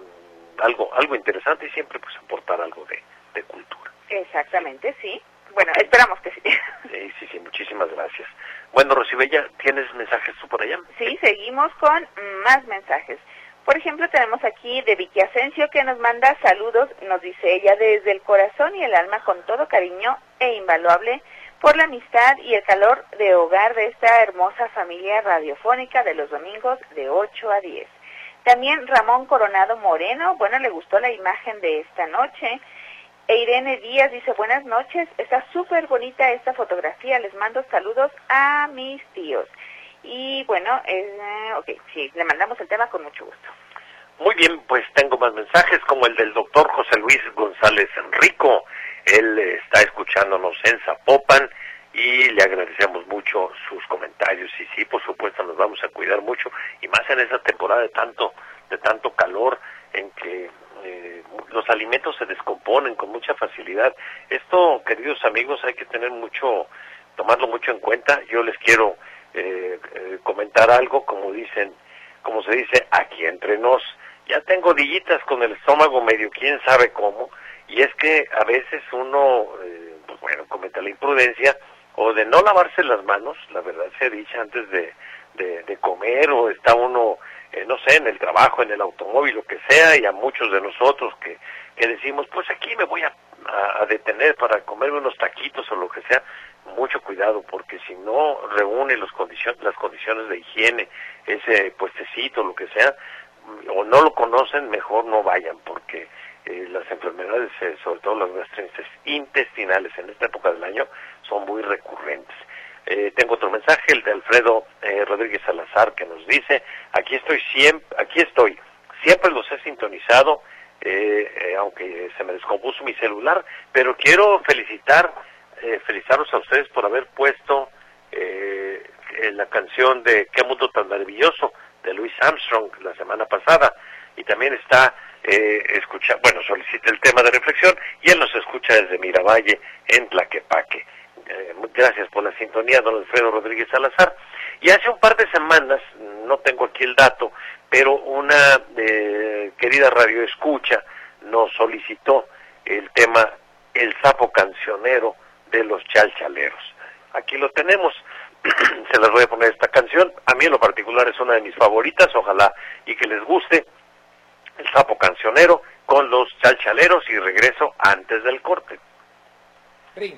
algo interesante, y siempre pues aportar algo de cultura. Exactamente, sí. Bueno, esperamos que sí. Sí, muchísimas gracias. Bueno, Rosy Bella, ¿tienes mensajes tú por allá? Sí, seguimos con más mensajes. Por ejemplo, tenemos aquí de Vicky Asensio, que nos manda saludos, nos dice ella, desde el corazón y el alma, con todo cariño e invaluable, por la amistad y el calor de hogar de esta hermosa familia radiofónica de los domingos de 8 a 10. También Ramón Coronado Moreno, bueno, le gustó la imagen de esta noche. E Irene Díaz dice, buenas noches, está súper bonita esta fotografía, les mando saludos a mis tíos. Y bueno, ok, sí, le mandamos el tema con mucho gusto. Muy bien, pues tengo más mensajes, como el del doctor José Luis González Rico. Él está escuchándonos en Zapopan y le agradecemos mucho sus comentarios. Y sí, por supuesto, nos vamos a cuidar mucho, y más en esa temporada de tanto calor, en que los alimentos se descomponen con mucha facilidad. Esto, queridos amigos, hay que tomarlo mucho en cuenta. Yo les quiero comentar algo, como se dice aquí entre nos. Ya tengo dillitas con el estómago medio, quién sabe cómo, y es que a veces uno, comete la imprudencia o de no lavarse las manos, la verdad sea dicha, antes de comer, o está uno, no sé, en el trabajo, en el automóvil, lo que sea, y a muchos de nosotros que decimos, pues aquí me voy a detener para comerme unos taquitos o lo que sea. Mucho cuidado, porque si no reúne las condiciones de higiene, ese puestecito, lo que sea, o no lo conocen, mejor no vayan, porque las enfermedades, sobre todo las gastrointestinales en esta época del año, son muy recurrentes. Tengo otro mensaje, el de Alfredo Rodríguez Salazar, que nos dice, aquí estoy, siempre los he sintonizado, aunque se me descompuso mi celular, pero quiero felicitarlos a ustedes por haber puesto la canción de Qué mundo tan maravilloso, de Louis Armstrong, la semana pasada, y también está solicita el tema de reflexión, y él nos escucha desde Miravalle, en Tlaquepaque. Gracias por la sintonía, don Alfredo Rodríguez Salazar. Y hace un par de semanas, no tengo aquí el dato, pero una querida radioescucha nos solicitó el tema El sapo cancionero de los Chalchaleros. Aquí lo tenemos. Se las voy a poner esta canción. A mí en lo particular es una de mis favoritas, ojalá y que les guste. El sapo cancionero con los chalchaleros y regreso antes del corte. Ring.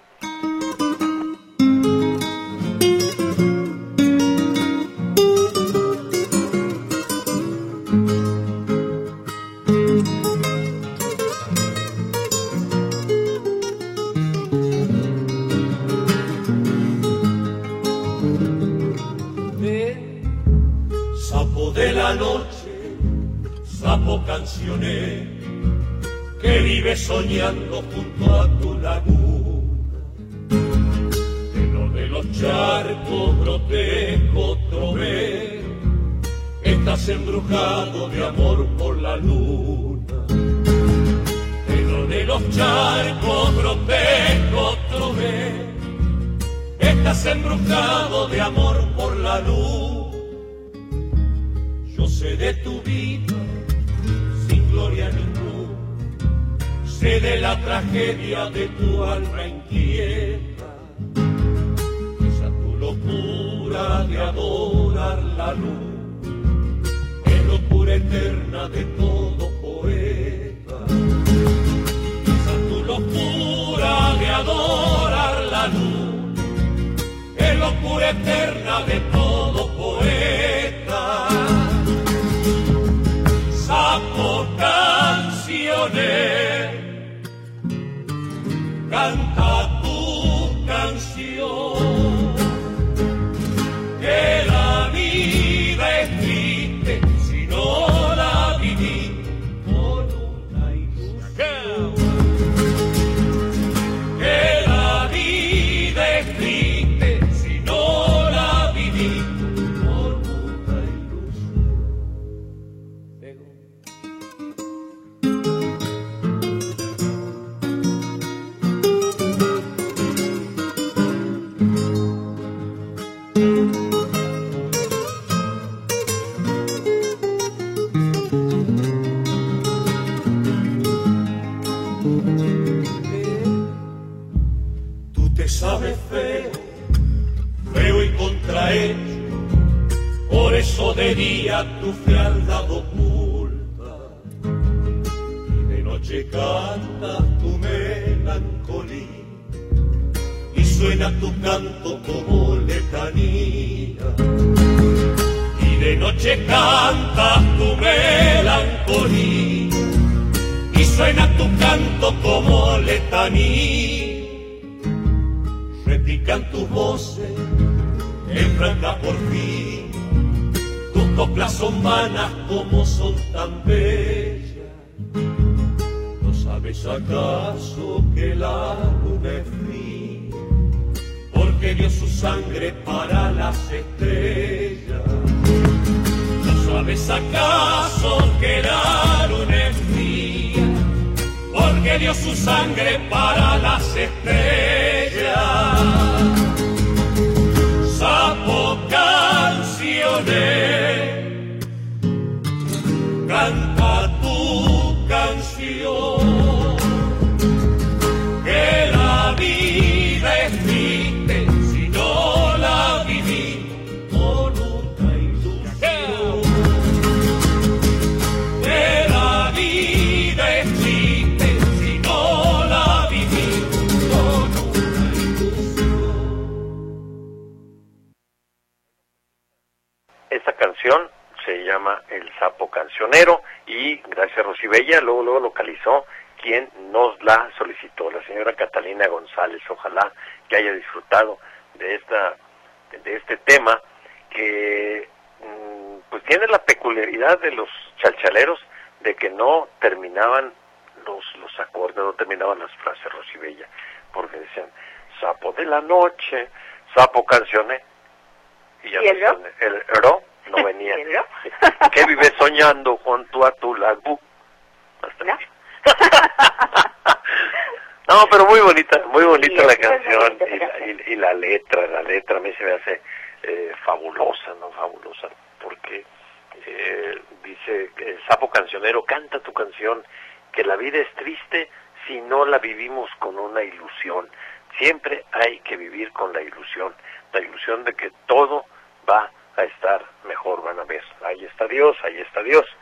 Sapo de la noche, sapo cancionero, que vive soñando junto a tu laguna. De los charcos brotejo trovero, estás embrujado de amor por la luna. De los charcos brotejo trovero, estás embrujado de amor por la luna. Yo sé de tu vida sin gloria ninguna, sé de la tragedia de tu alma inquieta, esa tu locura de adorar la luz, es locura eterna de todo poeta. Esa tu locura de adorar la luz, es locura eterna de todo poeta. Sapo canciones, canta tu canción, que la vida es triste si no la viví con una ilusión, que la vida es triste si no la viví con una ilusión. Tú te sabes feo, feo y contrahecho, por eso de día tu fealdad oculta, y de noche cantas tu melancolía, y suena tu canto como letanía. Y de noche cantas tu melancolía, y suena tu canto como letanía. Repican tus voces en franca porfía, tus coplas son vanas como son tan bellas. ¿No sabes acaso que la luna es fría, porque dio su sangre para las estrellas? ¿No sabes acaso que la luna es fría, porque dio su sangre para las estrellas? Sapo canciones, canta tu canción, que la vida es triste si no la viví con una ilusión, que la vida es triste si no la viví con una ilusión. Esta canción se llama El Sapo Cancionero y gracias a Rosibella luego localizó quien nos la solicitó, la señora Catalina González. Ojalá que haya disfrutado de este tema que pues tiene la peculiaridad de los chalchaleros de que no terminaban los acordes, no terminaban las frases, Rosibella, porque decían sapo de la noche, sapo cancionero, y ya el ro no venía. Que vives soñando junto a tu lago. ¿No? No, pero muy bonita la canción y la letra a mí se me hace fabulosa, ¿no? Fabulosa, porque dice el sapo cancionero, canta tu canción, que la vida es triste si no la vivimos con una ilusión. Siempre hay que vivir con la ilusión de que todo va a estar mejor, van a ver, ahí está Dios.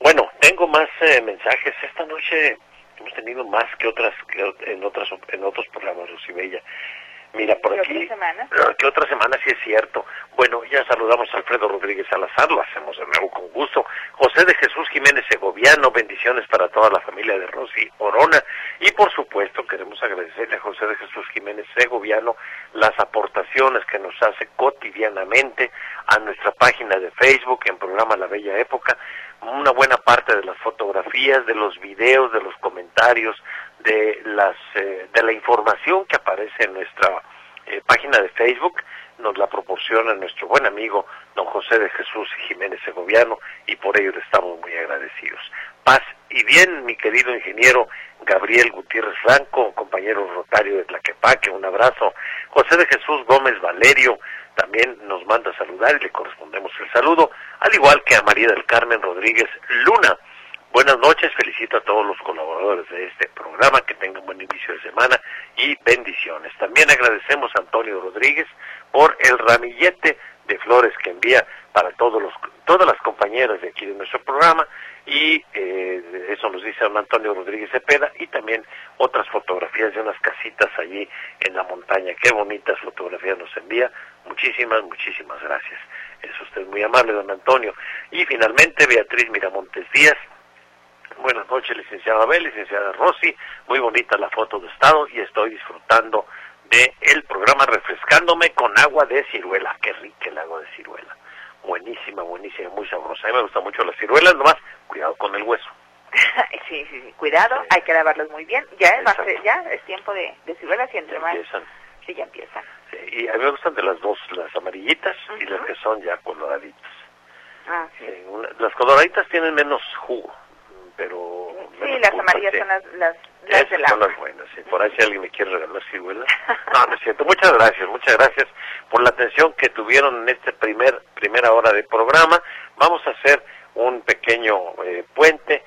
Bueno, tengo más mensajes. Esta noche hemos tenido más que en otros programas, Rosibella. Mira, por aquí, que otra semana sí es cierto. Bueno, ya saludamos a Alfredo Rodríguez Salazar, lo hacemos de nuevo con gusto. José de Jesús Jiménez Segoviano, bendiciones para toda la familia de Rosy Orona. Y por supuesto queremos agradecerle a José de Jesús Jiménez Segoviano las aportaciones que nos hace cotidianamente a nuestra página de Facebook, en programa La Bella Época. Una buena parte de las fotografías, de los videos, de los comentarios, de la información que aparece en nuestra página de Facebook, nos la proporciona nuestro buen amigo don José de Jesús Jiménez Segoviano, y por ello le estamos muy agradecidos. Paz y bien, mi querido ingeniero Gabriel Gutiérrez Franco, compañero rotario de Tlaquepaque, un abrazo. José de Jesús Gómez Valerio también nos manda saludar y le correspondemos el saludo, al igual que a María del Carmen Rodríguez Luna. Buenas noches, felicito a todos los colaboradores de este programa, que tengan buen inicio de semana y bendiciones. También agradecemos a Antonio Rodríguez por el ramillete de flores que envía para todas las compañeras de aquí de nuestro programa, y eso nos dice don Antonio Rodríguez Cepeda, y también otras fotografías de unas casitas allí en la montaña. Qué bonitas fotografías nos envía, muchísimas gracias. Es usted muy amable, don Antonio. Y finalmente Beatriz Miramontes Díaz: buenas noches, licenciada Abel, licenciada Rosy, muy bonita la foto de estado y estoy disfrutando de el programa refrescándome con agua de ciruela. Qué rica el agua de ciruela, buenísima, muy sabrosa. A mí me gustan mucho las ciruelas, nomás cuidado con el hueso. Sí, cuidado, sí. Hay que lavarlos muy bien. Ya es tiempo de ciruelas, y entre más sí, ya empiezan. Sí, y a mí me gustan de las dos, las amarillitas y las que son ya coloraditas. Sí. Las coloraditas tienen menos jugo, pero sí, las amarillas son las del agua. Son las buenas, sí. Por ahí si alguien me quiere regalar ciruelas. No es cierto. Muchas gracias por la atención que tuvieron en este primera hora de programa. Vamos a hacer un pequeño puente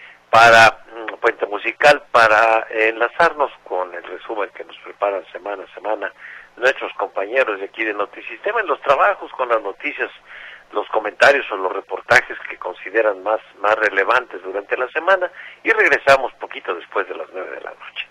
musical para enlazarnos con el resumen que nos preparan semana a semana nuestros compañeros de aquí de Notisistema en los trabajos, con las noticias, los comentarios o los reportajes que consideran más relevantes durante la semana, y regresamos poquito después de las 9 de la noche.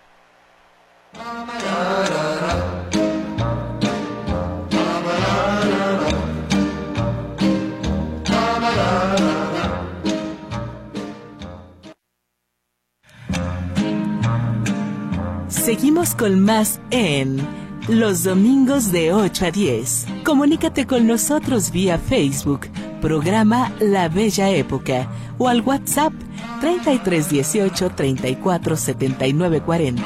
Seguimos con más en Los Domingos de 8 a 10. Comunícate con nosotros vía Facebook, programa La Bella Época, o al WhatsApp 3318 34 79 40.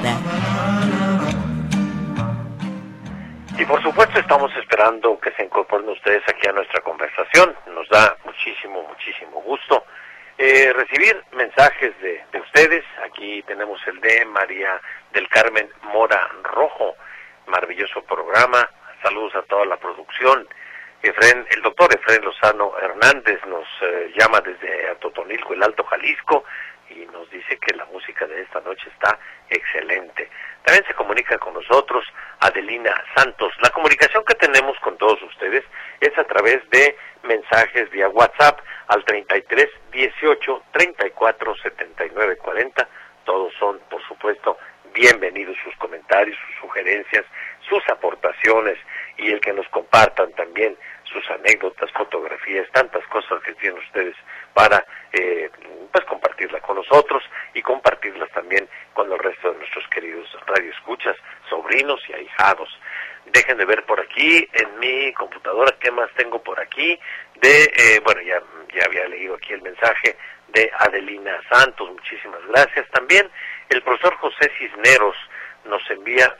Y por supuesto estamos esperando que se incorporen ustedes aquí a nuestra conversación. Nos da muchísimo gusto recibir mensajes de ustedes. Aquí tenemos el de María del Carmen Mora Rojo: maravilloso programa, saludos a toda la producción. El doctor Efrén Lozano Hernández nos llama desde Atotonilco, el Alto Jalisco, y nos dice que la música de esta noche está excelente. También se comunica con nosotros Adelina Santos. La comunicación que tenemos con todos ustedes es a través de mensajes vía WhatsApp al 33 18 34 79 40. Todos son, por supuesto, bienvenidos sus comentarios, sus sugerencias, sus aportaciones, y el que nos compartan también sus anécdotas, fotografías, tantas cosas que tienen ustedes para compartirlas con nosotros y compartirlas también con el resto de nuestros queridos radioescuchas, sobrinos y ahijados. Dejen de ver por aquí en mi computadora qué más tengo por aquí ya había leído aquí el mensaje de Adelina Santos, muchísimas gracias. También el profesor José Cisneros nos envía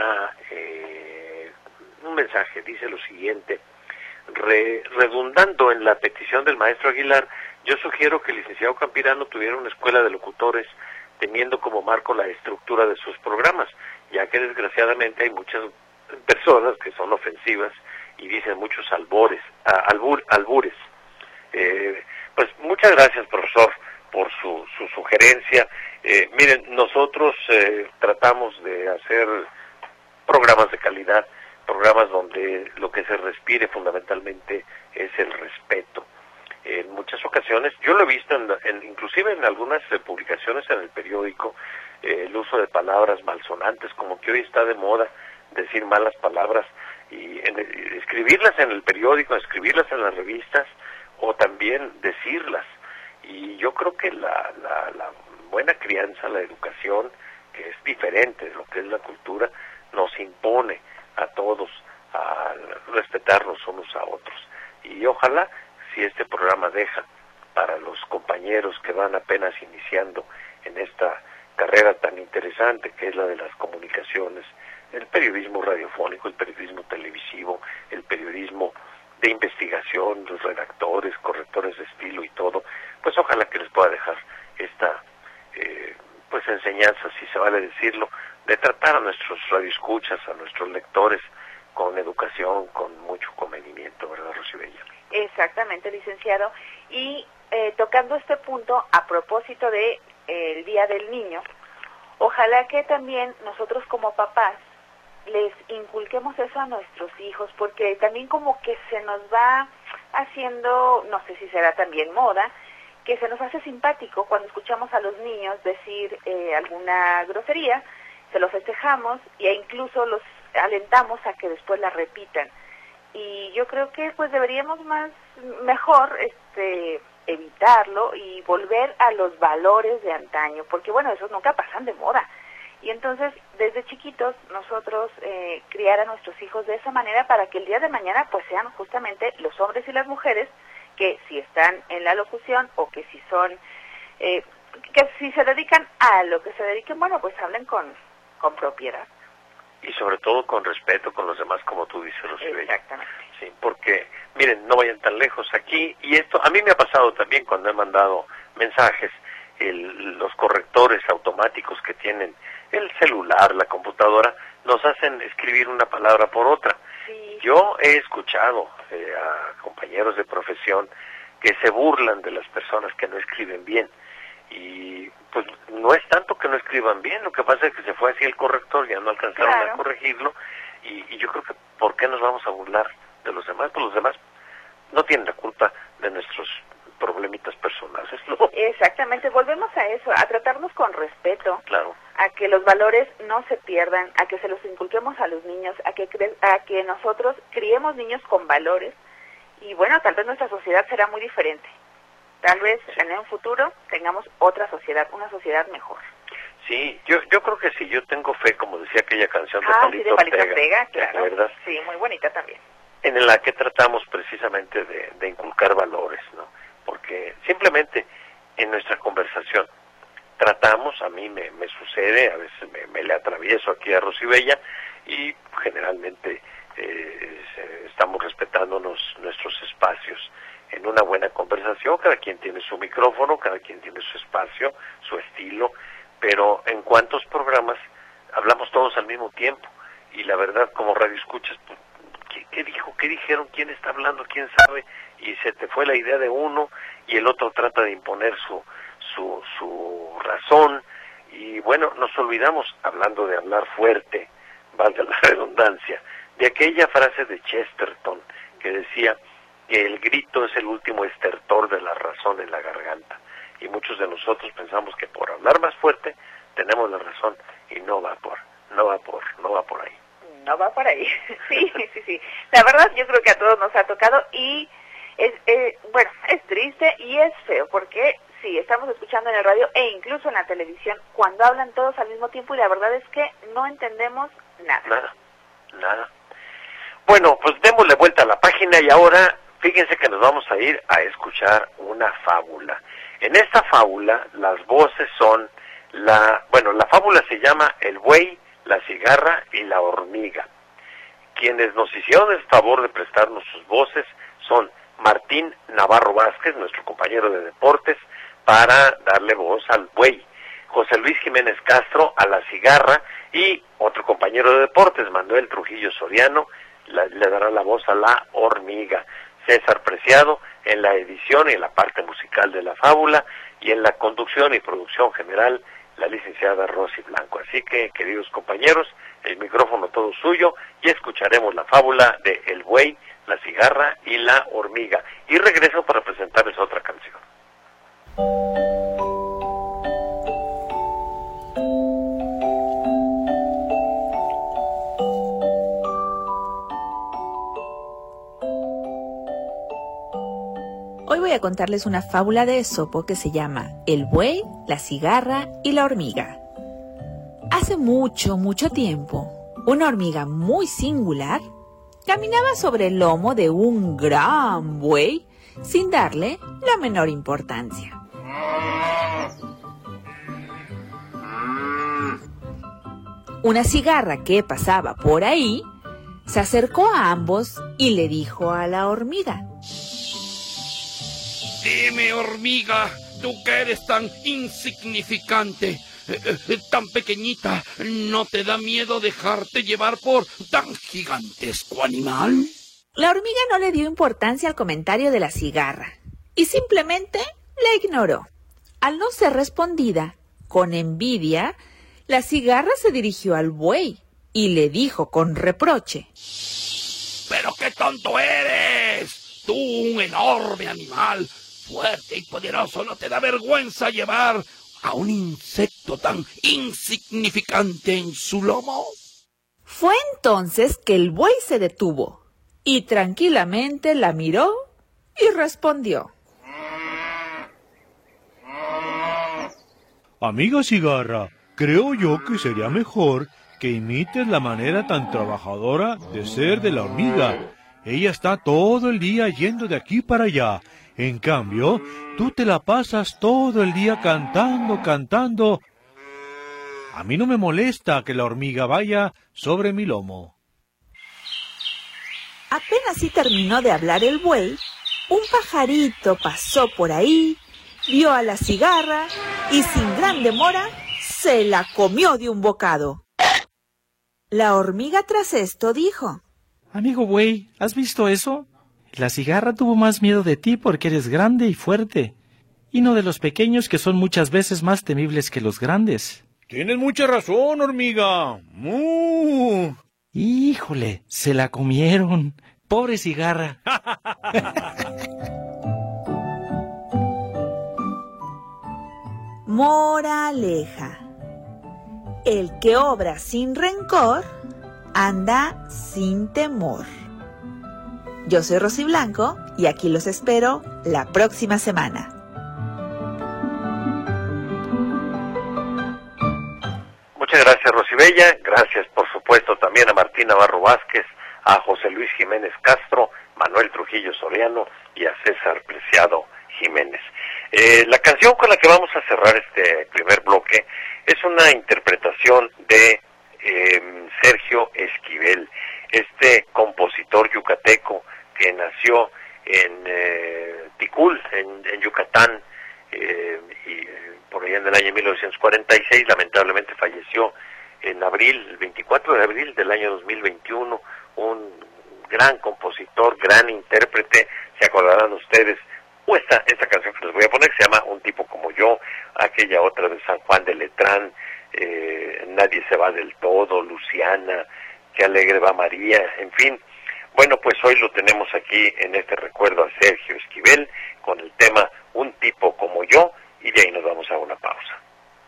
un mensaje, dice lo siguiente: redundando en la petición del maestro Aguilar, yo sugiero que el licenciado Campirano tuviera una escuela de locutores teniendo como marco la estructura de sus programas, ya que desgraciadamente hay muchas personas que son ofensivas y dicen muchos albures. Pues muchas gracias, profesor, por su sugerencia. Miren, nosotros tratamos de hacer programas de calidad, programas donde lo que se respire fundamentalmente es el respeto. En muchas ocasiones, yo lo he visto inclusive en algunas publicaciones en el periódico, el uso de palabras malsonantes, como que hoy está de moda decir malas palabras, y escribirlas en el periódico, escribirlas en las revistas, o también decirlas. Y yo creo que la buena crianza, la educación, que es diferente de lo que es la cultura, nos impone a todos a respetarnos unos a otros. Y ojalá, si este programa deja para los compañeros que van apenas iniciando en esta carrera tan interesante que es la de las comunicaciones, el periodismo radiofónico, el periodismo televisivo, el periodismo de investigación, los redactores, correctores de estilo y todo, pues ojalá que les pueda dejar esta pues enseñanza, si se vale decirlo, de tratar a nuestros radioescuchas, a nuestros lectores con educación, con mucho convenimiento, ¿verdad, Rosibella? Exactamente, licenciado. Y tocando este punto, a propósito de el Día del Niño, ojalá que también nosotros como papás les inculquemos eso a nuestros hijos, porque también como que se nos va haciendo, no sé si será también moda, que se nos hace simpático cuando escuchamos a los niños decir alguna grosería, se los festejamos e incluso los alentamos a que después la repitan. Y yo creo que pues deberíamos mejor evitarlo y volver a los valores de antaño, porque bueno, esos nunca pasan de moda. Y entonces, desde chiquitos, nosotros criar a nuestros hijos de esa manera para que el día de mañana pues sean justamente los hombres y las mujeres que si están en la locución o que si son, que si se dedican a lo que se dediquen, bueno, pues hablen con propiedad. Y sobre todo con respeto con los demás, como tú dices, Rosibella. Exactamente. Sí, porque, miren, no vayan tan lejos aquí, y esto a mí me ha pasado también cuando he mandado mensajes, los correctores automáticos que tienen el celular, la computadora, nos hacen escribir una palabra por otra. Sí. Yo he escuchado a compañeros de profesión que se burlan de las personas que no escriben bien, y pues no es tanto que no escriban bien, lo que pasa es que se fue así el corrector, ya no alcanzaron a corregirlo, y yo creo que ¿por qué nos vamos a burlar de los demás? Pues los demás no tienen la culpa de nuestros problemitas personales, ¿no? Exactamente, volvemos a eso, a tratarnos con respeto, claro, a que los valores no se pierdan, a que se los inculquemos a los niños, a que nosotros criemos niños con valores, y bueno, tal vez nuestra sociedad será muy diferente. Tal vez en un futuro tengamos otra sociedad, una sociedad mejor. Sí, yo creo que sí, yo tengo fe, como decía aquella canción de Palito Palito Ortega, claro, ¿verdad? Sí, muy bonita también. En la que tratamos precisamente de inculcar valores, ¿no? Porque simplemente en nuestra conversación tratamos, a mí me sucede, a veces me le atravieso aquí a Rosibella, y generalmente estamos respetándonos nuestros espacios. En una buena conversación, cada quien tiene su micrófono, cada quien tiene su espacio, su estilo, pero en cuántos programas hablamos todos al mismo tiempo, y la verdad, como radioescuchas, pues, ¿qué dijo? ¿Qué dijeron? ¿Quién está hablando? ¿Quién sabe? Y se te fue la idea de uno, y el otro trata de imponer su razón, y bueno, nos olvidamos, hablando de hablar fuerte, valga la redundancia, de aquella frase de Chesterton, que decía que el grito es el último estertor de la razón en la garganta, y muchos de nosotros pensamos que por hablar más fuerte tenemos la razón, y no va por ahí. No va por ahí. Sí. La verdad, yo creo que a todos nos ha tocado, y bueno, es triste y es feo, porque sí, estamos escuchando en el radio e incluso en la televisión cuando hablan todos al mismo tiempo, y la verdad es que no entendemos nada. Nada. Bueno, pues démosle vuelta a la página, y ahora fíjense que nos vamos a ir a escuchar una fábula. En esta fábula las voces son la fábula se llama El buey, la cigarra y la hormiga. Quienes nos hicieron el favor de prestarnos sus voces son Martín Navarro Vázquez, nuestro compañero de deportes, para darle voz al buey, José Luis Jiménez Castro a la cigarra, y otro compañero de deportes, Manuel Trujillo Soriano, le dará la voz a la hormiga. César Preciado en la edición y en la parte musical de la fábula, y en la conducción y producción general la licenciada Rosy Blanco. Así que, queridos compañeros, el micrófono todo suyo, y escucharemos la fábula de El buey, la cigarra y la hormiga. Y regreso para presentarles otra canción. Hoy voy a contarles una fábula de Esopo que se llama El buey, la cigarra y la hormiga. Hace mucho, mucho tiempo, una hormiga muy singular caminaba sobre el lomo de un gran buey sin darle la menor importancia. Una cigarra que pasaba por ahí se acercó a ambos y le dijo a la hormiga: Dime, hormiga, tú que eres tan insignificante, tan pequeñita, ¿no te da miedo dejarte llevar por tan gigantesco animal? La hormiga no le dio importancia al comentario de la cigarra y simplemente la ignoró. Al no ser respondida, con envidia, la cigarra se dirigió al buey y le dijo con reproche: ¡Pero qué tonto eres! Tú, un enorme animal, fuerte y poderoso, ¿no te da vergüenza llevar a un insecto tan insignificante en su lomo? Fue entonces que el buey se detuvo y tranquilamente la miró y respondió: Amiga cigarra, creo yo que sería mejor que imites la manera tan trabajadora de ser de la hormiga. Ella está todo el día yendo de aquí para allá. En cambio, tú te la pasas todo el día cantando. A mí no me molesta que la hormiga vaya sobre mi lomo. Apenas si terminó de hablar el buey, un pajarito pasó por ahí, vio a la cigarra y sin gran demora se la comió de un bocado. La hormiga tras esto dijo: Amigo buey, ¿has visto eso? La cigarra tuvo más miedo de ti porque eres grande y fuerte, y no de los pequeños que son muchas veces más temibles que los grandes. Tienes mucha razón, hormiga. Híjole, se la comieron. Pobre cigarra. Moraleja: el que obra sin rencor anda sin temor. Yo soy Rosy Blanco y aquí los espero la próxima semana. Muchas gracias, Rosy Bella. Gracias, por supuesto, también a Martín Navarro Vázquez, a José Luis Jiménez Castro, Manuel Trujillo Soriano y a César Preciado Jiménez. La canción con la que vamos a cerrar este primer bloque es una interpretación de Sergio Esquivel, este compositor yucateco que nació en Ticul, en Yucatán, y por allá en el año 1946, lamentablemente falleció en abril, el 24 de abril del año 2021, un gran compositor, gran intérprete. Se acordarán ustedes, esta canción que les voy a poner, que se llama Un tipo como yo, aquella otra de San Juan de Letrán, Nadie se va del todo, Luciana, Qué alegre va María, en fin. Bueno, pues hoy lo tenemos aquí en este recuerdo a Sergio Esquivel con el tema Un tipo como yo, y de ahí nos vamos a una pausa.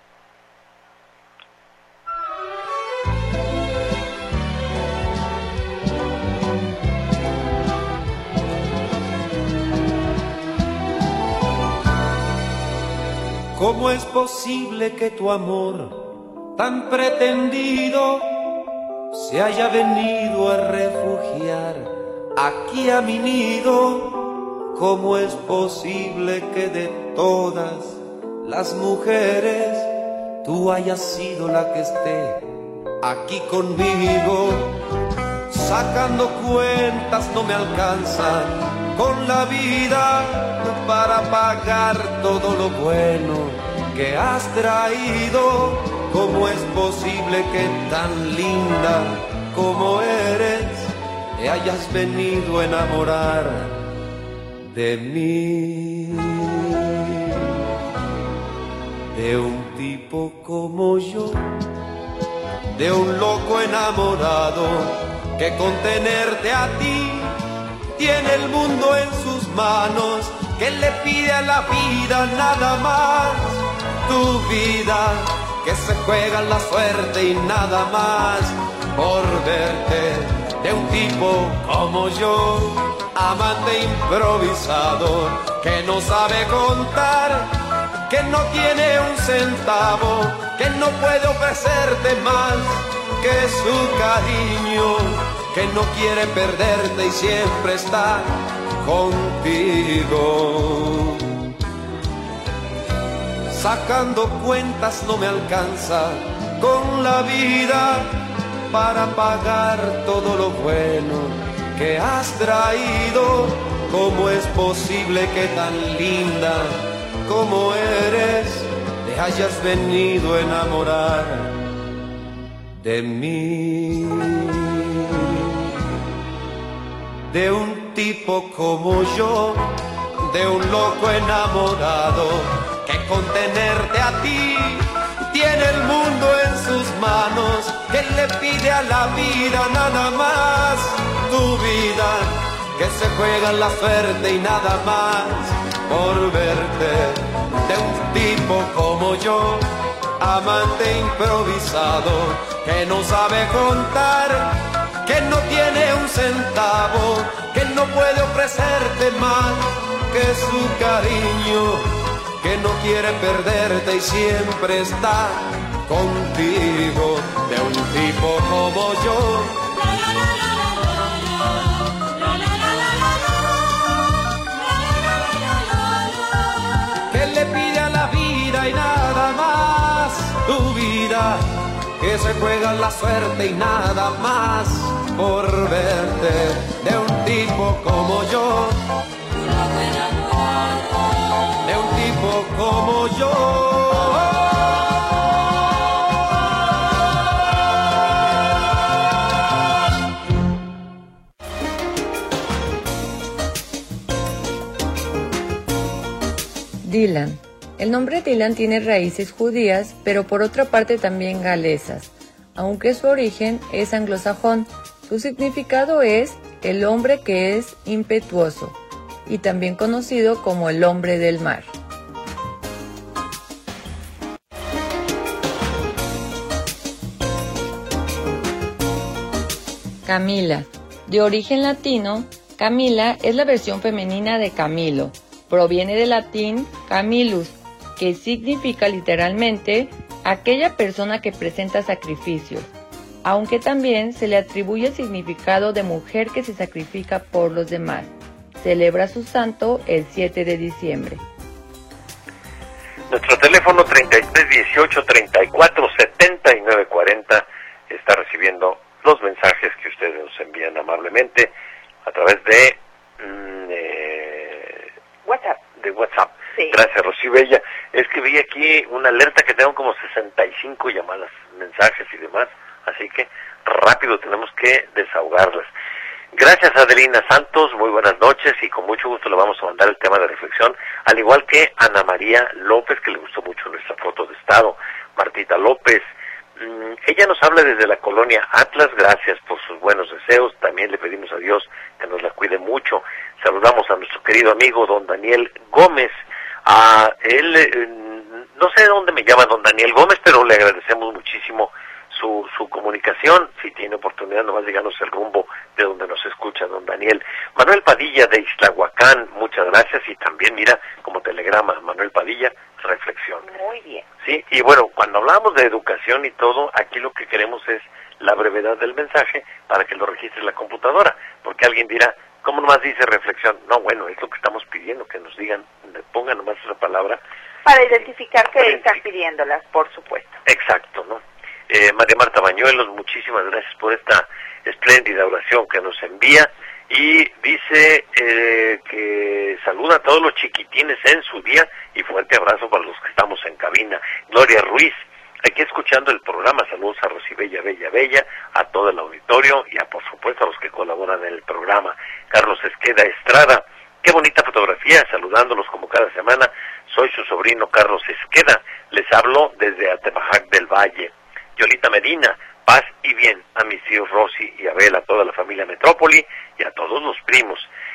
¿Cómo es posible que tu amor tan pretendido se haya venido a refugiar aquí a mi nido? ¿Cómo es posible que de todas las mujeres tú hayas sido la que esté aquí conmigo? Sacando cuentas no me alcanzan con la vida para pagar todo lo bueno que has traído. ¿Cómo es posible que tan linda como eres te hayas venido a enamorar de mí? De un tipo como yo, de un loco enamorado que con tenerte a ti tiene el mundo en sus manos, que le pide a la vida nada más. Tu vida, que se juega la suerte y nada más, por verte de un tipo como yo, amante improvisador, que no sabe contar, que no tiene un centavo, que no puede ofrecerte más que su cariño, que no quiere perderte y siempre está contigo. Sacando cuentas no me alcanza con la vida para pagar todo lo bueno que has traído. ¿Cómo es posible que tan linda como eres te hayas venido a enamorar de mí? De un tipo como yo, de un loco enamorado, que con tenerte a ti tiene el mundo en sus manos, que le pide a la vida nada más. Tu vida, que se juega la suerte y nada más, por verte de un tipo como yo, amante improvisado, que no sabe contar, que no tiene un centavo, que no puede ofrecerte más que su cariño, que no quiere perderte y siempre está contigo, de un tipo como yo. Que le pide a la vida y nada más. Tu vida, que se juega la suerte y nada más, por verte de un tipo como yo, de un tipo como yo. Dylan. El nombre Dylan tiene raíces judías, pero por otra parte también galesas. Aunque su origen es anglosajón, su significado es el hombre que es impetuoso, y también conocido como el hombre del mar. Camila. De origen latino, Camila es la versión femenina de Camilo. Proviene del latín Camillus, que significa literalmente aquella persona que presenta sacrificios, aunque también se le atribuye el significado de mujer que se sacrifica por los demás. Celebra su santo el 7 de diciembre. Nuestro teléfono 3318-347940 está recibiendo los mensajes que ustedes nos envían amablemente a través de WhatsApp. Sí. Gracias, Rocío Bella. Es que vi aquí una alerta que tengo como 65 llamadas, mensajes y demás, así que rápido tenemos que desahogarlas. Gracias, Adelina Santos, muy buenas noches, y con mucho gusto le vamos a mandar el tema de reflexión, al igual que Ana María López, que le gustó mucho nuestra foto de estado. Martita López, ella nos habla desde la colonia Atlas. Gracias por sus buenos deseos, también le pedimos a Dios que nos la cuide mucho. Saludamos a nuestro querido amigo don Daniel Gómez. A él, no sé de dónde me llama don Daniel Gómez, pero le agradecemos muchísimo su comunicación. Si tiene oportunidad, nomás díganos el rumbo de donde nos escucha don Daniel. Manuel Padilla de Ixtlahuacán, muchas gracias. Y también, mira, como telegrama, Manuel Padilla, reflexión. Muy bien. Sí, y bueno, cuando hablamos de educación y todo, aquí lo que queremos es la brevedad del mensaje para que lo registre la computadora, porque alguien dirá, ¿cómo nomás dice reflexión? No, bueno, es lo que estamos pidiendo, que nos digan, pongan nomás esa palabra. Para identificar que están pidiéndolas, por supuesto. Exacto, ¿no? María Marta Bañuelos, muchísimas gracias por esta espléndida oración que nos envía, y dice que saluda a todos los chiquitines en su día, y fuerte abrazo para los que estamos en cabina. Gloria Ruiz, aquí escuchando el programa, saludos a Rosy Bella, a todo el auditorio y por supuesto a los que colaboran en el programa. Carlos Esqueda Estrada, qué bonita fotografía, saludándolos como cada semana. Soy su sobrino Carlos Esqueda, les hablo desde Atemajac del Valle. Yolita Medina, paz y bien a mis tíos Rosy y Abel, a toda la familia Metrópoli y a todos los primos.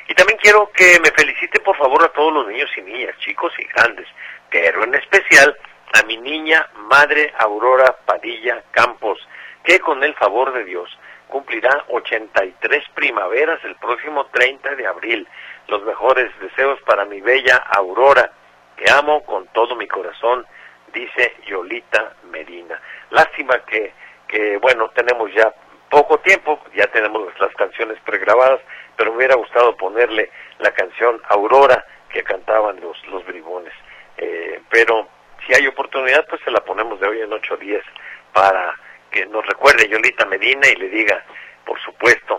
Y también quiero que me felicite por favor a todos los niños y niñas, chicos y grandes, pero en especial a mi niña madre Aurora Padilla Campos, que con el favor de Dios cumplirá 83 primaveras el próximo 30 de abril. Los mejores deseos para mi bella Aurora, que amo con todo mi corazón, dice Yolita Medina. Lástima que bueno, tenemos ya poco tiempo, ya tenemos nuestras canciones pregrabadas, pero me hubiera gustado ponerle la canción Aurora que cantaban los bribones. Pero si hay oportunidad, pues se la ponemos de hoy en 8:10 para que nos recuerde Yolita Medina y le diga, por supuesto,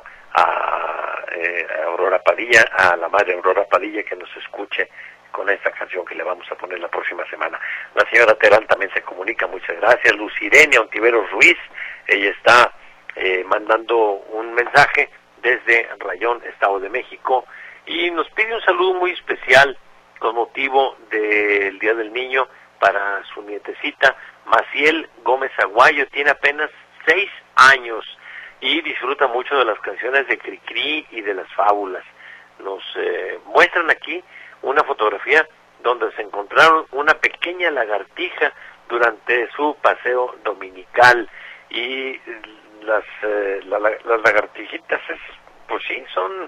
a Aurora Padilla, a la madre Aurora Padilla, que nos escuche con esta canción que le vamos a poner la próxima semana. La señora Terán también se comunica, muchas gracias. Lucirenia Ontiveros Ruiz, ella está mandando un mensaje desde Rayón, Estado de México, y nos pide un saludo muy especial con motivo del Día del Niño para su nietecita Maciel Gómez Aguayo. Tiene apenas 6 años y disfruta mucho de las canciones de Cricri y de las fábulas. Nos muestran aquí una fotografía donde se encontraron una pequeña lagartija durante su paseo dominical, y las lagartijitas, pues sí,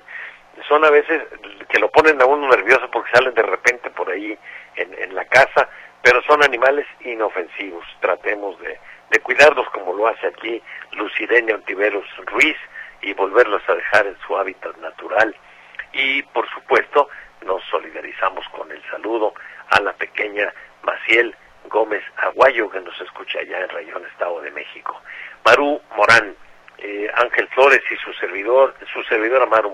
son a veces que lo ponen a uno nervioso porque salen de repente por ahí en la casa, pero son animales inofensivos. Tratemos de cuidarlos como lo hace aquí Lucirenia Ontiveros Ruiz y volverlos a dejar en su hábitat natural. Y por supuesto nos solidarizamos con el saludo a la pequeña Maciel Gómez Aguayo, que nos escucha allá en Rayón, Estado de México. Maru Morán, Ángel Flores y su servidora Maru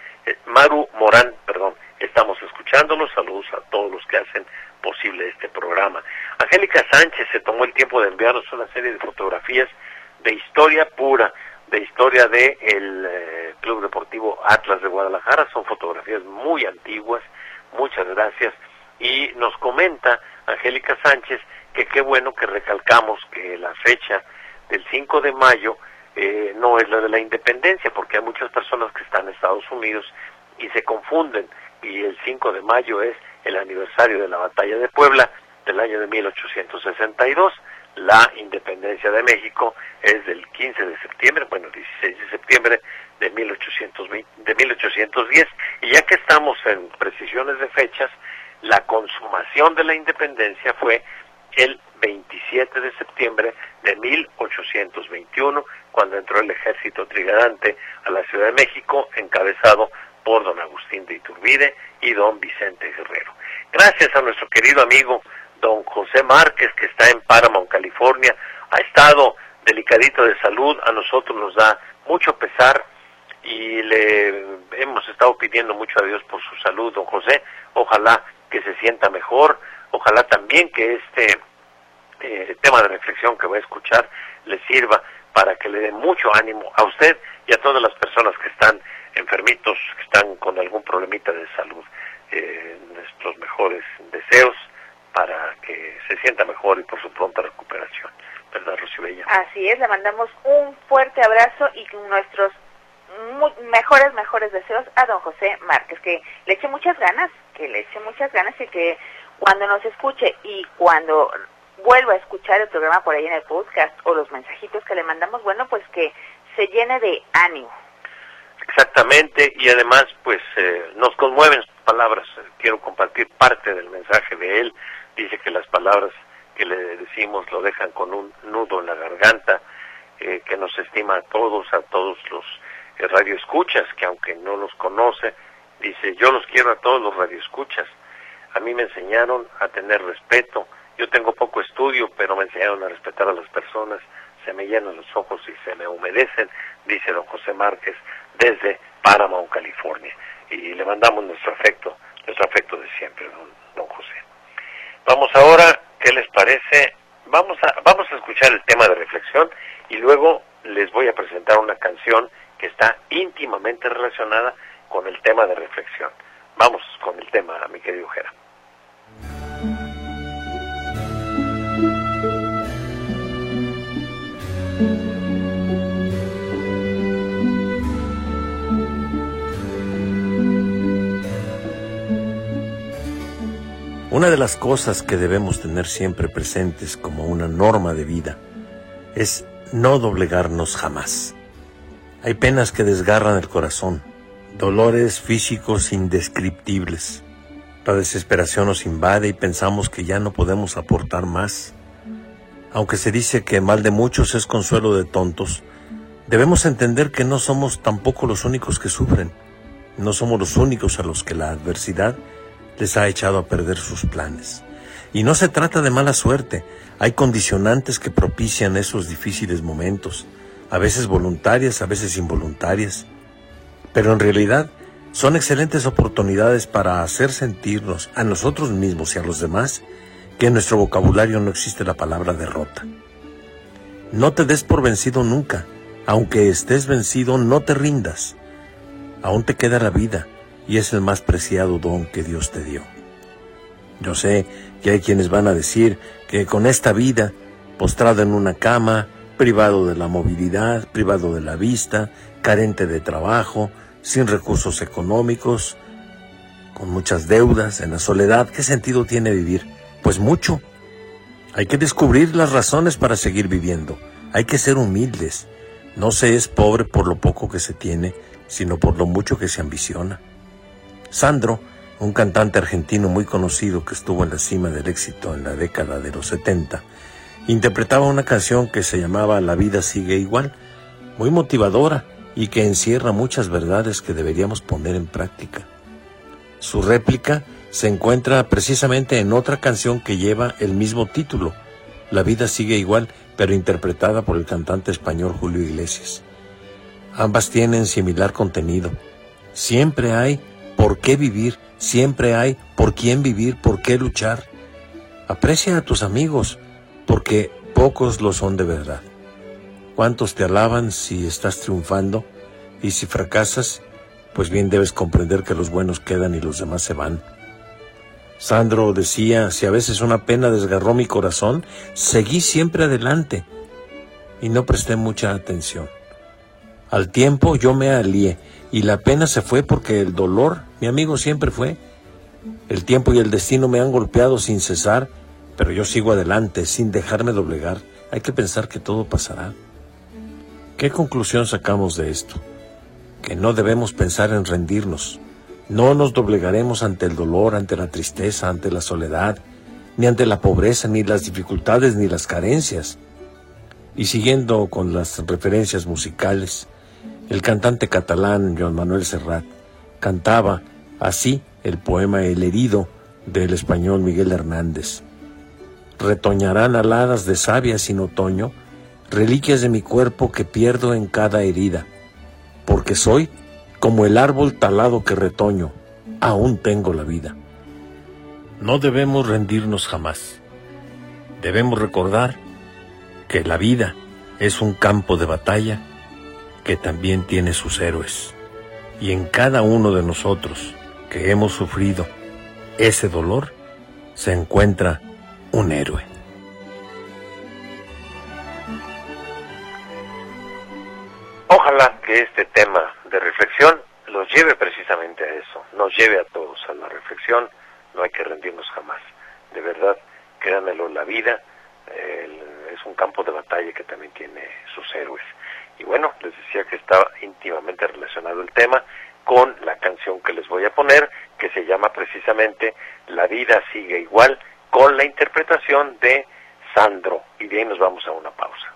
Morán, estamos escuchándolos. Saludos a todos los que hacen posible este programa. Angélica Sánchez se tomó el tiempo de enviarnos una serie de fotografías de historia pura, de historia de el Club Deportivo Atlas de Guadalajara. Son fotografías muy antiguas, muchas gracias. Y nos comenta Angélica Sánchez que qué bueno que recalcamos que la fecha del 5 de mayo no es la de la independencia, porque hay muchas personas que están en Estados Unidos y se confunden, y el 5 de mayo es el aniversario de la Batalla de Puebla del año de 1862. La independencia de México es del 15 de septiembre, 16 de septiembre de 1810, y ya que estamos en precisiones de fechas, la consumación de la independencia fue el 27 de septiembre de 1821, cuando entró el ejército trigarante a la Ciudad de México, encabezado por don Agustín de Iturbide y don Vicente Guerrero. Gracias a nuestro querido amigo don José Márquez, que está en Paramount, California. Ha estado delicadito de salud, a nosotros nos da mucho pesar y le hemos estado pidiendo mucho a Dios por su salud, don José. Ojalá que se sienta mejor, ojalá también que este tema de reflexión que va a escuchar le sirva para que le dé mucho ánimo a usted y a todas las personas que están enfermitos, que están con algún problemita de salud. Nuestros mejores deseos para que se sienta mejor y por su pronta recuperación. ¿Verdad, Rosy Bella? Así es, le mandamos un fuerte abrazo y nuestros mejores deseos a don José Márquez, que le eche muchas ganas y que cuando nos escuche y cuando vuelva a escuchar el programa por ahí en el podcast o los mensajitos que le mandamos, bueno, pues que se llene de ánimo. Exactamente, y además pues nos conmueven sus palabras. Quiero compartir parte del mensaje de él. Dice que las palabras que le decimos lo dejan con un nudo en la garganta, que nos estima a todos los radioescuchas, que aunque no los conoce, dice: yo los quiero a todos los radioescuchas. A mí me enseñaron a tener respeto. Yo tengo poco estudio, pero me enseñaron a respetar a las personas. Se me llenan los ojos y se me humedecen, dice don José Márquez desde Paramount, California. Y le mandamos nuestro afecto de siempre, don José. Vamos ahora, ¿qué les parece? Vamos a escuchar el tema de reflexión y luego les voy a presentar una canción que está íntimamente relacionada con el tema de reflexión. Vamos con el tema, mi querido Jera. Una de las cosas que debemos tener siempre presentes como una norma de vida es no doblegarnos jamás. Hay penas que desgarran el corazón, dolores físicos indescriptibles. La desesperación nos invade y pensamos que ya no podemos aportar más. Aunque se dice que mal de muchos es consuelo de tontos, debemos entender que no somos tampoco los únicos que sufren. No somos los únicos a los que la adversidad les ha echado a perder sus planes. Y no se trata de mala suerte. Hay condicionantes que propician esos difíciles momentos, a veces voluntarias, a veces involuntarias. Pero en realidad son excelentes oportunidades para hacer sentirnos a nosotros mismos y a los demás que en nuestro vocabulario no existe la palabra derrota. No te des por vencido nunca. Aunque estés vencido, no te rindas. Aún te queda la vida y es el más preciado don que Dios te dio. Yo sé que hay quienes van a decir que con esta vida, postrado en una cama, privado de la movilidad, privado de la vista, carente de trabajo, sin recursos económicos, con muchas deudas, en la soledad, ¿qué sentido tiene vivir? Pues mucho. Hay que descubrir las razones para seguir viviendo. Hay que ser humildes. No se es pobre por lo poco que se tiene, sino por lo mucho que se ambiciona. Sandro, un cantante argentino muy conocido que estuvo en la cima del éxito en la década de los 70, interpretaba una canción que se llamaba La vida sigue igual, muy motivadora y que encierra muchas verdades que deberíamos poner en práctica. Su réplica se encuentra precisamente en otra canción que lleva el mismo título, La vida sigue igual, pero interpretada por el cantante español Julio Iglesias. Ambas tienen similar contenido. Siempre hay por qué vivir, siempre hay por quién vivir, por qué luchar. Aprecia a tus amigos, porque pocos lo son de verdad. ¿Cuántos te alaban si estás triunfando? Y si fracasas, pues bien debes comprender que los buenos quedan y los demás se van. Sandro decía, si a veces una pena desgarró mi corazón, seguí siempre adelante y no presté mucha atención. Al tiempo yo me alié y la pena se fue porque el dolor, mi amigo, siempre fue. El tiempo y el destino me han golpeado sin cesar, pero yo sigo adelante sin dejarme doblegar. Hay que pensar que todo pasará. ¿Qué conclusión sacamos de esto? Que no debemos pensar en rendirnos. No nos doblegaremos ante el dolor, ante la tristeza, ante la soledad, ni ante la pobreza, ni las dificultades, ni las carencias. Y siguiendo con las referencias musicales, el cantante catalán Joan Manuel Serrat cantaba así el poema El herido del español Miguel Hernández. Retoñarán aladas de savia sin otoño, reliquias de mi cuerpo que pierdo en cada herida, porque soy como el árbol talado que retoño, aún tengo la vida. No debemos rendirnos jamás. Debemos recordar que la vida es un campo de batalla que también tiene sus héroes. Y en cada uno de nosotros que hemos sufrido ese dolor se encuentra un héroe. Ojalá que este tema de reflexión los lleve precisamente a eso, nos lleve a todos a la reflexión. No hay que rendirnos jamás. De verdad, créanmelo, la vida es un campo de batalla que también tiene sus héroes. Y bueno, les decía que estaba íntimamente relacionado el tema con la canción que les voy a poner, que se llama precisamente La vida sigue igual, con la interpretación de Sandro. Y de ahí nos vamos a una pausa.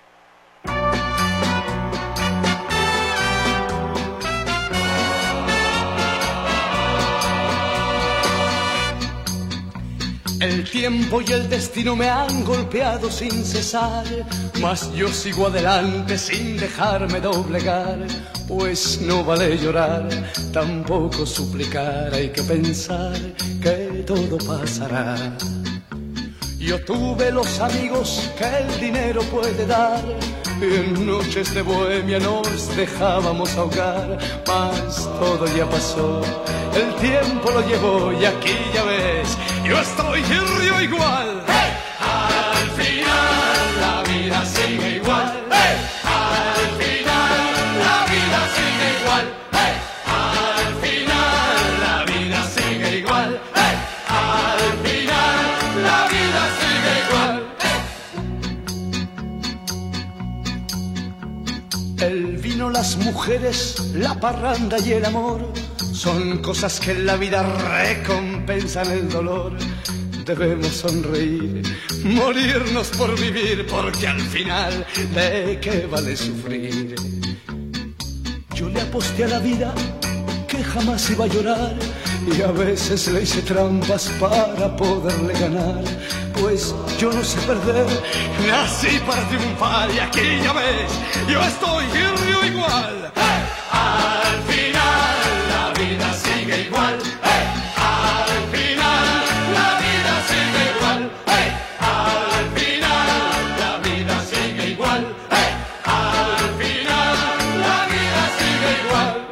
El tiempo y el destino me han golpeado sin cesar, mas yo sigo adelante sin dejarme doblegar, pues no vale llorar, tampoco suplicar, hay que pensar que todo pasará. Yo tuve los amigos que el dinero puede dar, y en noches de bohemia nos dejábamos ahogar, mas todo ya pasó, el tiempo lo llevó y aquí ya ves, yo estoy y río igual. ¡Hey! Al final la vida sigue igual. ¡Hey! Al final la vida sigue igual. ¡Hey! Al final la vida sigue igual. ¡Hey! Al final El vino, las mujeres, la parranda y el amor son cosas que en la vida recompensan el dolor. Debemos sonreír, morirnos por vivir, porque al final, ¿de qué vale sufrir? Yo le aposté a la vida que jamás iba a llorar, y a veces le hice trampas para poderle ganar. Pues yo no sé perder, nací para triunfar, y aquí ya ves, yo estoy firme igual. ¡Hey! Al final la vida sigue igual. ¡Hey! Al final la vida sigue igual. ¡Hey! Al final la vida sigue igual. ¡Hey! Al final la vida sigue igual.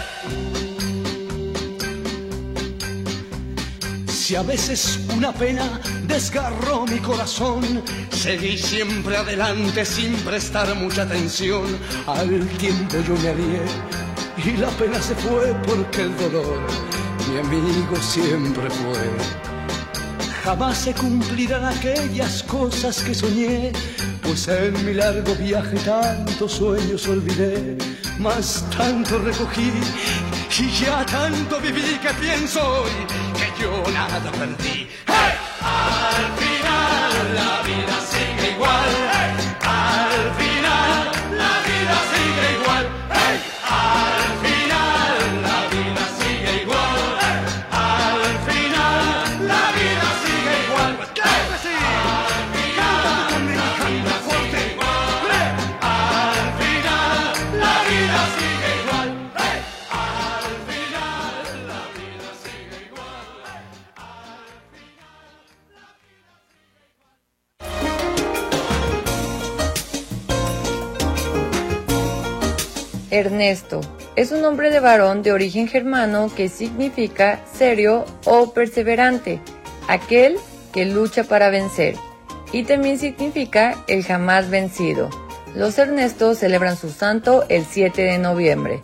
¡Hey! Si a veces una pena desgarró mi corazón, seguí siempre adelante sin prestar mucha atención. Al tiempo yo me alié y la pena se fue, porque el dolor mi amigo siempre fue. Jamás se cumplirán aquellas cosas que soñé, pues en mi largo viaje tantos sueños olvidé. Mas tanto recogí y ya tanto viví, que pienso hoy que yo nada perdí. ¡Hey! Al final la vida sigue igual. ¡Hey! Al final la vida sigue igual. ¡Hey! Al final la vida sigue igual. ¡Hey! Al final la vida sigue igual. Pues claro que sí. Al final la vida sigue igual. Al final la vida sigue igual. ¡Hey! Al final la vida sigue igual. Ernesto es un nombre de varón de origen germano que significa serio o perseverante, aquel que lucha para vencer, y también significa el jamás vencido. Los Ernestos celebran su santo el 7 de noviembre.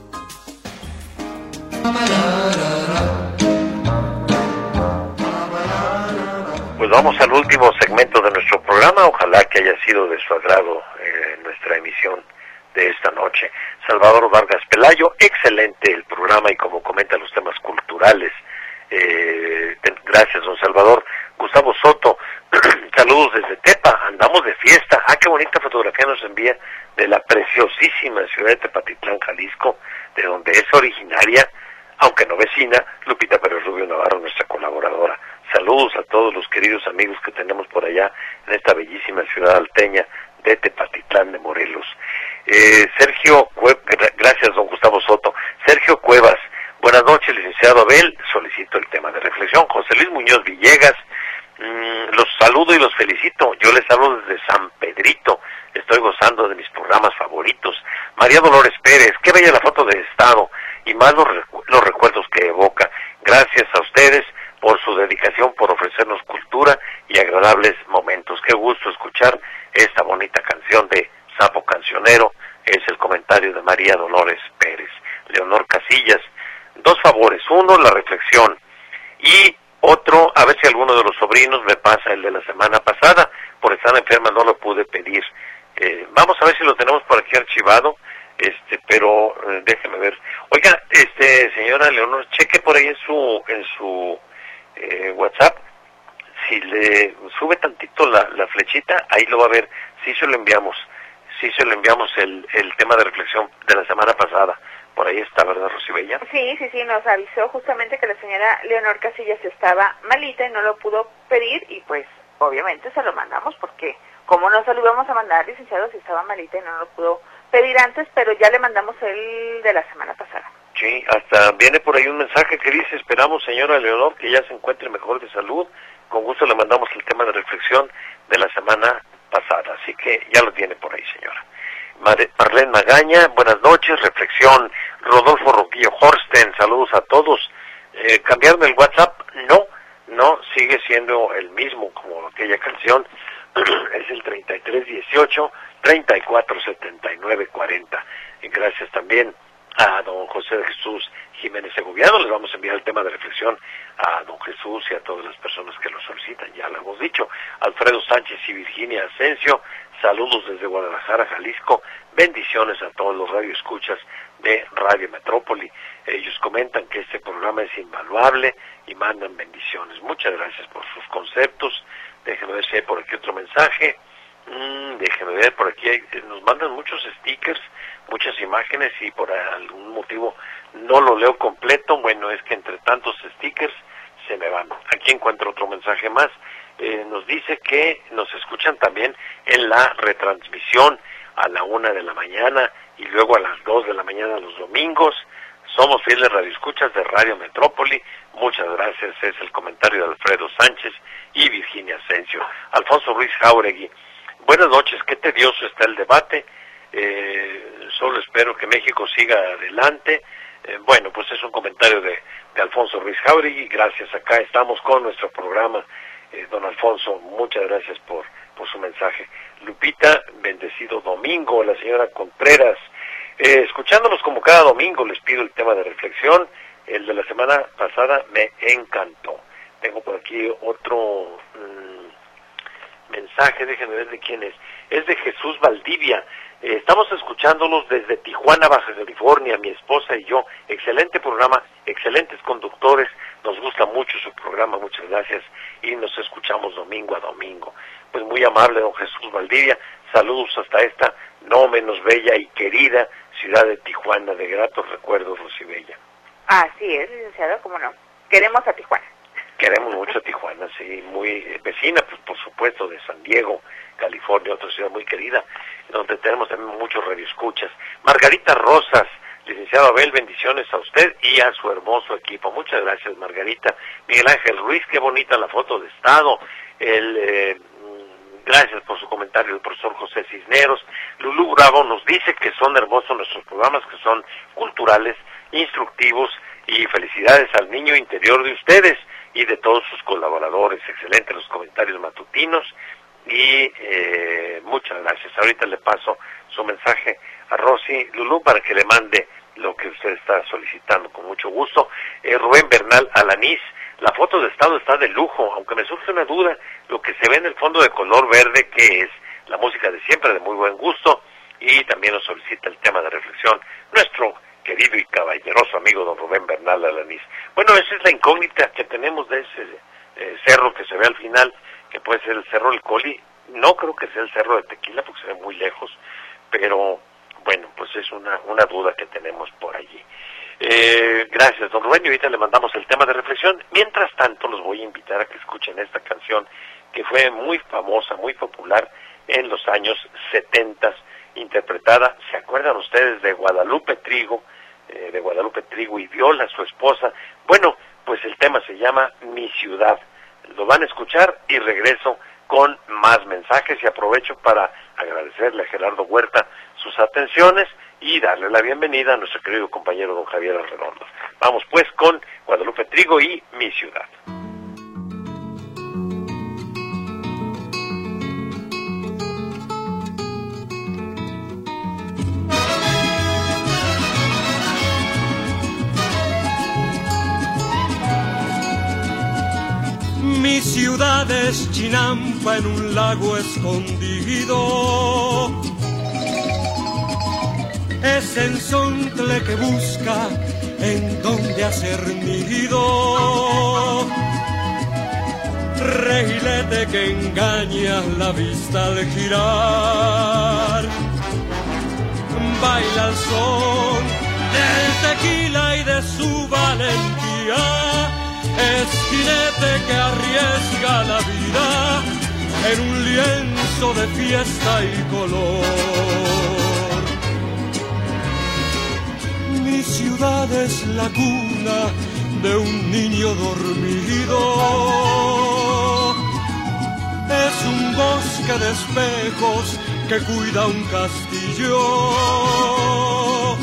Pues vamos al último segmento de nuestro programa. Ojalá que haya sido de su agrado nuestra emisión de esta noche. Salvador Vargas Pelayo, excelente el programa y como comenta los temas culturales. Gracias, don Salvador. Gustavo Soto, saludos desde Tepa, andamos de fiesta. Qué bonita fotografía nos envía de la preciosísima ciudad de Tepatitlán, Jalisco, de donde es originaria, aunque no vecina, Lupita Pérez Rubio Navarro, nuestra colaboradora. Saludos a todos los queridos amigos que tenemos por allá en esta bellísima ciudad alteña de Tepatitlán de Morelos. Gracias, don Gustavo Soto. Sergio Cuevas, buenas noches, licenciado Abel, solicito el tema de reflexión. José Luis Muñoz Villegas, los saludo y los felicito. Yo les hablo desde San Pedrito, estoy gozando de mis programas favoritos. María Dolores Pérez, qué bella la foto de estado y más los recuerdos que evoca. Gracias a ustedes por su dedicación, por ofrecernos cultura y agradables momentos. Qué gusto escuchar esta bonita canción de Sapo Cancionero, es el comentario de María Dolores Pérez. Leonor Casillas, dos favores, uno, la reflexión, y otro, a ver si alguno de los sobrinos me pasa el de la semana pasada, por estar enferma no lo pude pedir. Vamos a ver si lo tenemos por aquí archivado, pero déjeme ver. Oiga, señora Leonor, cheque por ahí en su WhatsApp, si le sube tantito la flechita, ahí lo va a ver. Sí se lo enviamos el tema de reflexión de la semana pasada. Por ahí está, ¿verdad, Rosibella? Sí, nos avisó justamente que la señora Leonor Casillas estaba malita y no lo pudo pedir, y pues obviamente se lo mandamos, porque como no se lo íbamos a mandar, licenciado, si estaba malita y no lo pudo pedir antes, pero ya le mandamos el de la semana pasada. Sí, hasta viene por ahí un mensaje que dice: esperamos, señora Leonor, que ya se encuentre mejor de salud. Con gusto le mandamos el tema de reflexión de la semana pasada, así que ya lo tiene por ahí, señora. Marlene Magaña, buenas noches, reflexión. Rodolfo Roquillo Horsten, saludos a todos. ¿Cambiaron el WhatsApp? No, sigue siendo el mismo como aquella canción. Es el 3318-347940. Y gracias también a don José de Jesús Jiménez Segoviano. Les vamos a enviar el tema de reflexión a don Jesús y a todas las personas que lo solicitan, ya lo hemos dicho. Alfredo Sánchez y Virginia Asensio, saludos desde Guadalajara, Jalisco, bendiciones a todos los radioescuchas de Radio Metrópoli. Ellos comentan que este programa es invaluable y mandan bendiciones. Muchas gracias por sus conceptos. Déjenme ver si hay por aquí otro mensaje. Déjenme ver, por aquí nos mandan muchos stickers, muchas imágenes y por algún motivo no lo leo completo. Bueno, es que entre tantos stickers se me van. Aquí encuentro otro mensaje más. Nos dice que nos escuchan también en la retransmisión a la 1 de la mañana y luego a las 2 de la mañana los domingos. Somos fieles radioescuchas de Radio Metrópoli. Muchas gracias. Es el comentario de Alfredo Sánchez y Virginia Asensio. Alfonso Ruiz Jáuregui. Buenas noches. Qué tedioso está el debate. Solo espero que México siga adelante. Bueno, pues es un comentario de Alfonso Ruiz Jáuregui. Gracias. Acá estamos con nuestro programa. Don Alfonso, muchas gracias por su mensaje. Lupita, bendecido domingo. La señora Contreras, escuchándonos como cada domingo, les pido el tema de reflexión. El de la semana pasada me encantó. Tengo por aquí otro mensaje, déjenme ver de quién es. Es de Jesús Valdivia. Estamos escuchándolos desde Tijuana, Baja California, mi esposa y yo. Excelente programa, excelentes conductores. Nos gusta mucho su programa, muchas gracias. Y nos escuchamos domingo a domingo. Pues muy amable, don Jesús Valdivia. Saludos hasta esta no menos bella y querida ciudad de Tijuana. De gratos recuerdos, Rosibella. Así es, licenciado, cómo no. Queremos a Tijuana. Queremos mucho a Tijuana, sí, muy vecina, pues por supuesto, de San Diego, California, otra ciudad muy querida, donde tenemos también muchos radioescuchas. Margarita Rosas, licenciado Abel, bendiciones a usted y a su hermoso equipo. Muchas gracias, Margarita. Miguel Ángel Ruiz, qué bonita la foto de estado. Gracias por su comentario, el profesor José Cisneros. Lulú Bravo nos dice que son hermosos nuestros programas, que son culturales, instructivos, y felicidades al niño interior de ustedes y de todos sus colaboradores. Excelentes los comentarios matutinos y muchas gracias. Ahorita le paso su mensaje a Rosy Lulú para que le mande lo que usted está solicitando con mucho gusto. Rubén Bernal Alanís, la foto de estado está de lujo, aunque me surge una duda, lo que se ve en el fondo de color verde, ¿qué es? La música de siempre, de muy buen gusto, y también nos solicita el tema de reflexión nuestro querido y caballeroso amigo don Rubén Bernal Alanís. Bueno, esa es la incógnita que tenemos de ese cerro que se ve al final, que puede ser el Cerro del Coli. No creo que sea el Cerro de Tequila porque se ve muy lejos, pero bueno, pues es una duda que tenemos por allí. Gracias, don Rubén, y ahorita le mandamos el tema de reflexión. Mientras tanto, los voy a invitar a que escuchen esta canción que fue muy famosa, muy popular en los años 70, interpretada, ¿se acuerdan ustedes de Guadalupe Trigo y Viola, su esposa? Bueno, pues el tema se llama Mi Ciudad. Lo van a escuchar y regreso con más mensajes y aprovecho para agradecerle a Gerardo Huerta sus atenciones y darle la bienvenida a nuestro querido compañero don Javier Arredondo. Vamos pues con Guadalupe Trigo y Mi Ciudad. Mi ciudad es Chinampa en un lago escondido. Es enzontle que busca en donde hacer nido. Regilete que engaña la vista al girar. Baila al son del tequila y de su valentía. Es jinete que arriesga la vida en un lienzo de fiesta y color. Mi ciudad es la cuna de un niño dormido. Es un bosque de espejos que cuida un castillo.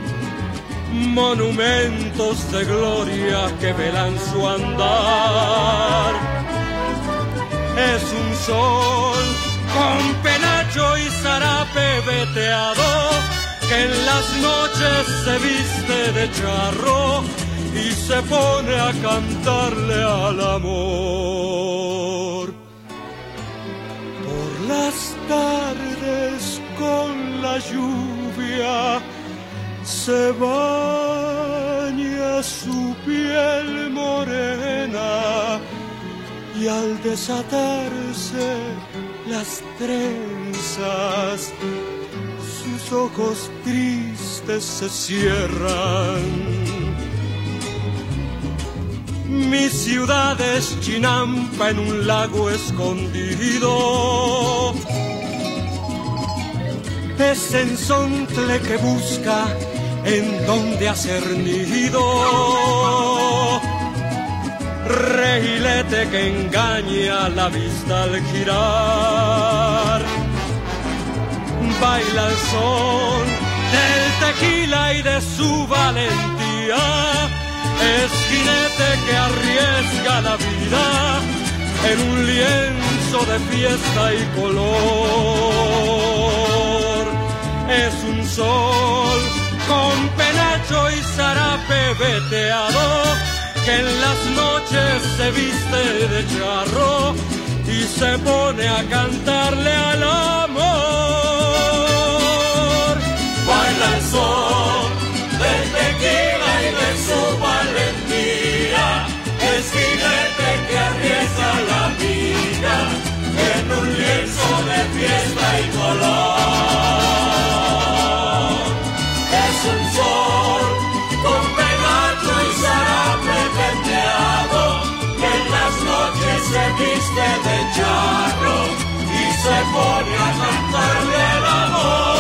Monumentos de gloria que velan su andar. Es un sol con penacho y zarape veteado que en las noches se viste de charro y se pone a cantarle al amor. Por las tardes veces con la lluvia se baña su piel morena y al desatarse las trenzas sus ojos tristes se cierran. Mi ciudad es Chinampa en un lago escondido. Es ensontle que busca en donde hacer nido. Reilete que engaña la vista al girar. Baila el son del tequila y de su valentía. Es jinete que arriesga la vida en un lienzo de fiesta y color. Es un sol con penacho y zarape veteado que en las noches se viste de charro y se pone a cantarle al amor. Baila el sol del tequila y de su valentía, es jinete que arriesga la vida en un lienzo de fiesta y color. Es un sol con penacho y zarape veteado que en las noches se viste de charro y se pone a cantarle el amor.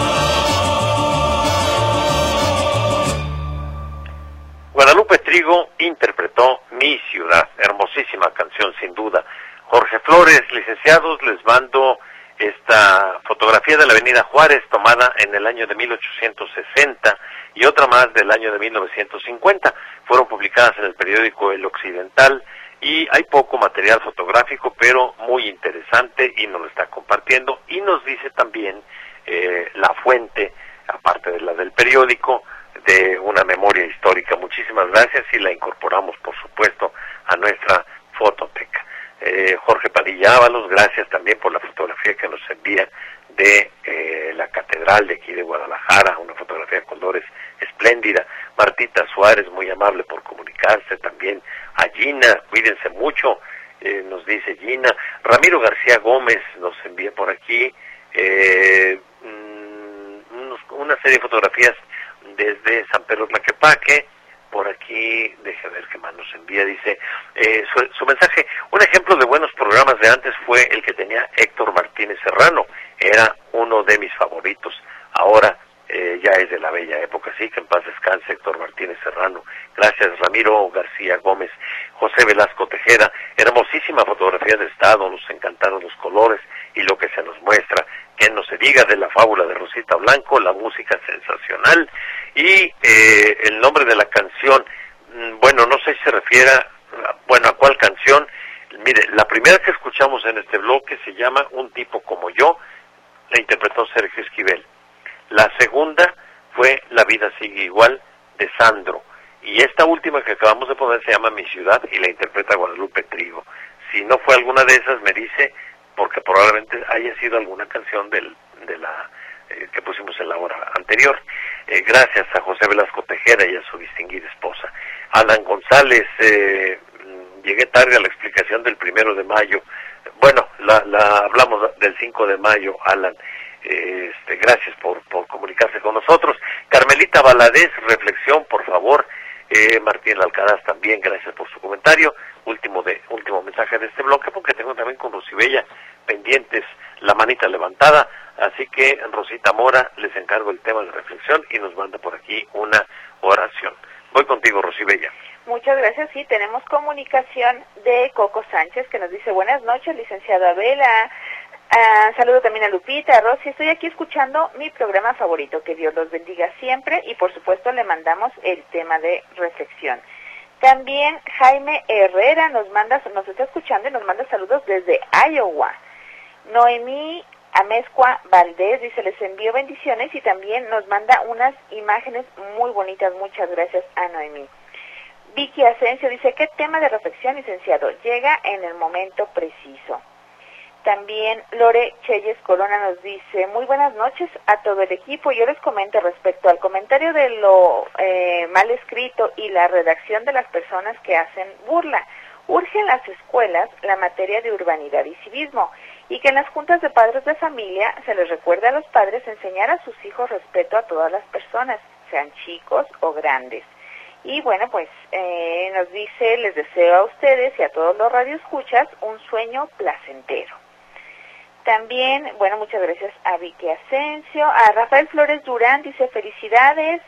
Guadalupe Trigo interpretó Mi Ciudad, hermosísima canción sin duda. Jorge Flores, licenciados, les mando esta fotografía de la Avenida Juárez tomada en el año de 1860 y otra más del año de 1950. Fueron publicadas en el periódico El Occidental y hay poco material fotográfico, pero muy interesante y nos lo está compartiendo y nos dice también la fuente, aparte de la del periódico, de una memoria histórica. Muchísimas gracias y la incorporamos, por supuesto, a nuestra fototeca. Jorge Padilla Ábalos, gracias también por la fotografía que nos envía de la catedral de aquí de Guadalajara, una fotografía de colores espléndida. Martita Suárez, muy amable por comunicarse, también a Gina, cuídense mucho, nos dice Gina. Ramiro García Gómez nos envía por aquí una serie de fotografías desde San Pedro Tlaquepaque. Por aquí, deje ver qué más nos envía, dice su mensaje. Un ejemplo de buenos programas de antes fue el que tenía Héctor Martínez Serrano, era uno de mis favoritos. Ahora ya es de la bella época, sí, que en paz descanse Héctor Martínez Serrano. Gracias, Ramiro García Gómez. José Velasco Tejeda, hermosísima fotografía de estado, nos encantaron los colores y lo que se nos muestra. Que no se diga de la fábula de Rosita Blanco, la música sensacional y el nombre de la canción, bueno, no sé si se refiere a cuál canción. Mire, la primera que escuchamos en este bloque se llama Un tipo como yo, la interpretó Sergio Esquivel. La segunda fue La vida sigue igual, de Sandro. Y esta última que acabamos de poner se llama Mi ciudad y la interpreta Guadalupe Trigo. Si no fue alguna de esas, me dice, porque probablemente haya sido alguna canción de la que pusimos en la hora anterior. Gracias a José Velasco Tejeda y a su distinguida esposa. Alan González, llegué tarde a la explicación del 1 de mayo. Bueno, hablamos del 5 de mayo, Alan. Gracias por comunicarse con nosotros. Carmelita Valadez, reflexión, por favor. Martín Alcaraz también, gracias por su comentario. Último mensaje de este bloque, porque tengo también con Rosibella pendientes la manita levantada, así que Rosita Mora les encargo el tema de reflexión y nos manda por aquí una oración. Voy contigo, Rosibella. Muchas gracias. Sí, tenemos comunicación de Coco Sánchez que nos dice: buenas noches, licenciado Abela. Saludo también a Lupita, a Rosy. Estoy aquí escuchando mi programa favorito. Que Dios los bendiga siempre y por supuesto le mandamos el tema de reflexión. También Jaime Herrera nos está escuchando y nos manda saludos desde Iowa. Noemí Amezcua Valdés dice: les envío bendiciones y también nos manda unas imágenes muy bonitas. Muchas gracias a Noemí. Vicky Asensio dice: ¿qué tema de reflexión, licenciado? Llega en el momento preciso. También Lore Cheyes Corona nos dice, muy buenas noches a todo el equipo. Yo les comento respecto al comentario de lo mal escrito y la redacción de las personas que hacen burla. Urge en las escuelas la materia de urbanidad y civismo, y que en las juntas de padres de familia se les recuerde a los padres enseñar a sus hijos respeto a todas las personas, sean chicos o grandes. Y bueno, pues nos dice, les deseo a ustedes y a todos los radioescuchas un sueño placentero. También, bueno, muchas gracias a Vicky Asensio. A Rafael Flores Durán dice, felicidades,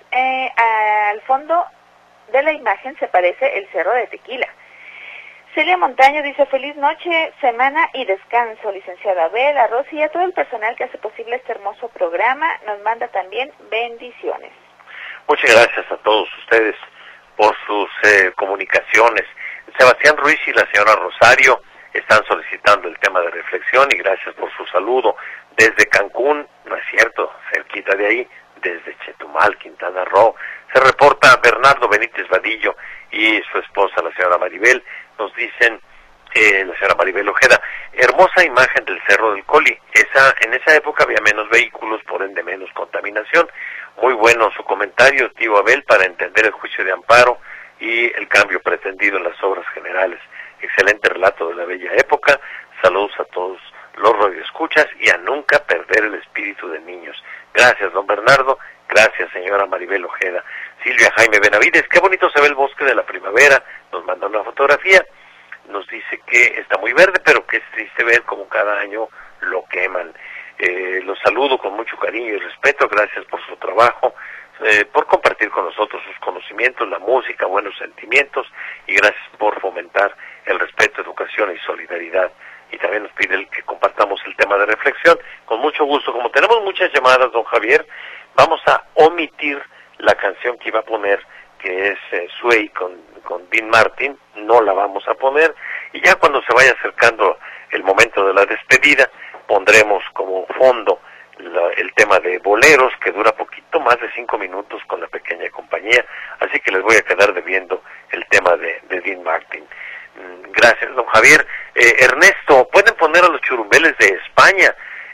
al fondo de la imagen se parece el Cerro de Tequila. Celia Montaño dice, feliz noche, semana y descanso, licenciada Abel, a Rosy y a todo el personal que hace posible este hermoso programa. Nos manda también bendiciones. Muchas gracias a todos ustedes por sus comunicaciones. Sebastián Ruiz y la señora Rosario están solicitando el tema de reflexión y gracias por su saludo. Desde Cancún, no es cierto, cerquita de ahí, desde Chetumal, Quintana Roo, se reporta Bernardo Benítez Vadillo y su esposa, la señora Maribel. Nos dicen, la señora Maribel Ojeda, hermosa imagen del Cerro del Coli. En esa época había menos vehículos, por ende menos contaminación. Muy bueno su comentario, tío Abel, para entender el juicio de amparo y el cambio pretendido en las obras generales. Excelente relato de la bella época. Saludos a todos los radioescuchas y a nunca perder el espíritu de niños. Gracias, don Bernardo. Gracias, señora Maribel Ojeda. Silvia Jaime Benavides, qué bonito se ve el bosque de la primavera. Nos manda una fotografía. Nos dice que está muy verde, pero que es triste ver como cada año lo queman. Los saludo con mucho cariño y respeto. Gracias por su trabajo, por compartir con nosotros sus conocimientos, la música, buenos sentimientos, y gracias por fomentar el respeto, educación y solidaridad. Y también nos pide que compartamos el tema de reflexión. Con mucho gusto. Como tenemos muchas llamadas, don Javier, vamos a omitir la canción que iba a poner, que es Sway con Dean Martin. No la vamos a poner, y ya cuando se vaya acercando el momento de la despedida, pondremos como fondo el tema de boleros, que dura poquito más de 5 minutos con la pequeña compañía, así que les voy a quedar debiendo el tema de Dean Martin. Gracias, don Javier. Ernesto, ¿pueden poner a los churumbeles de España?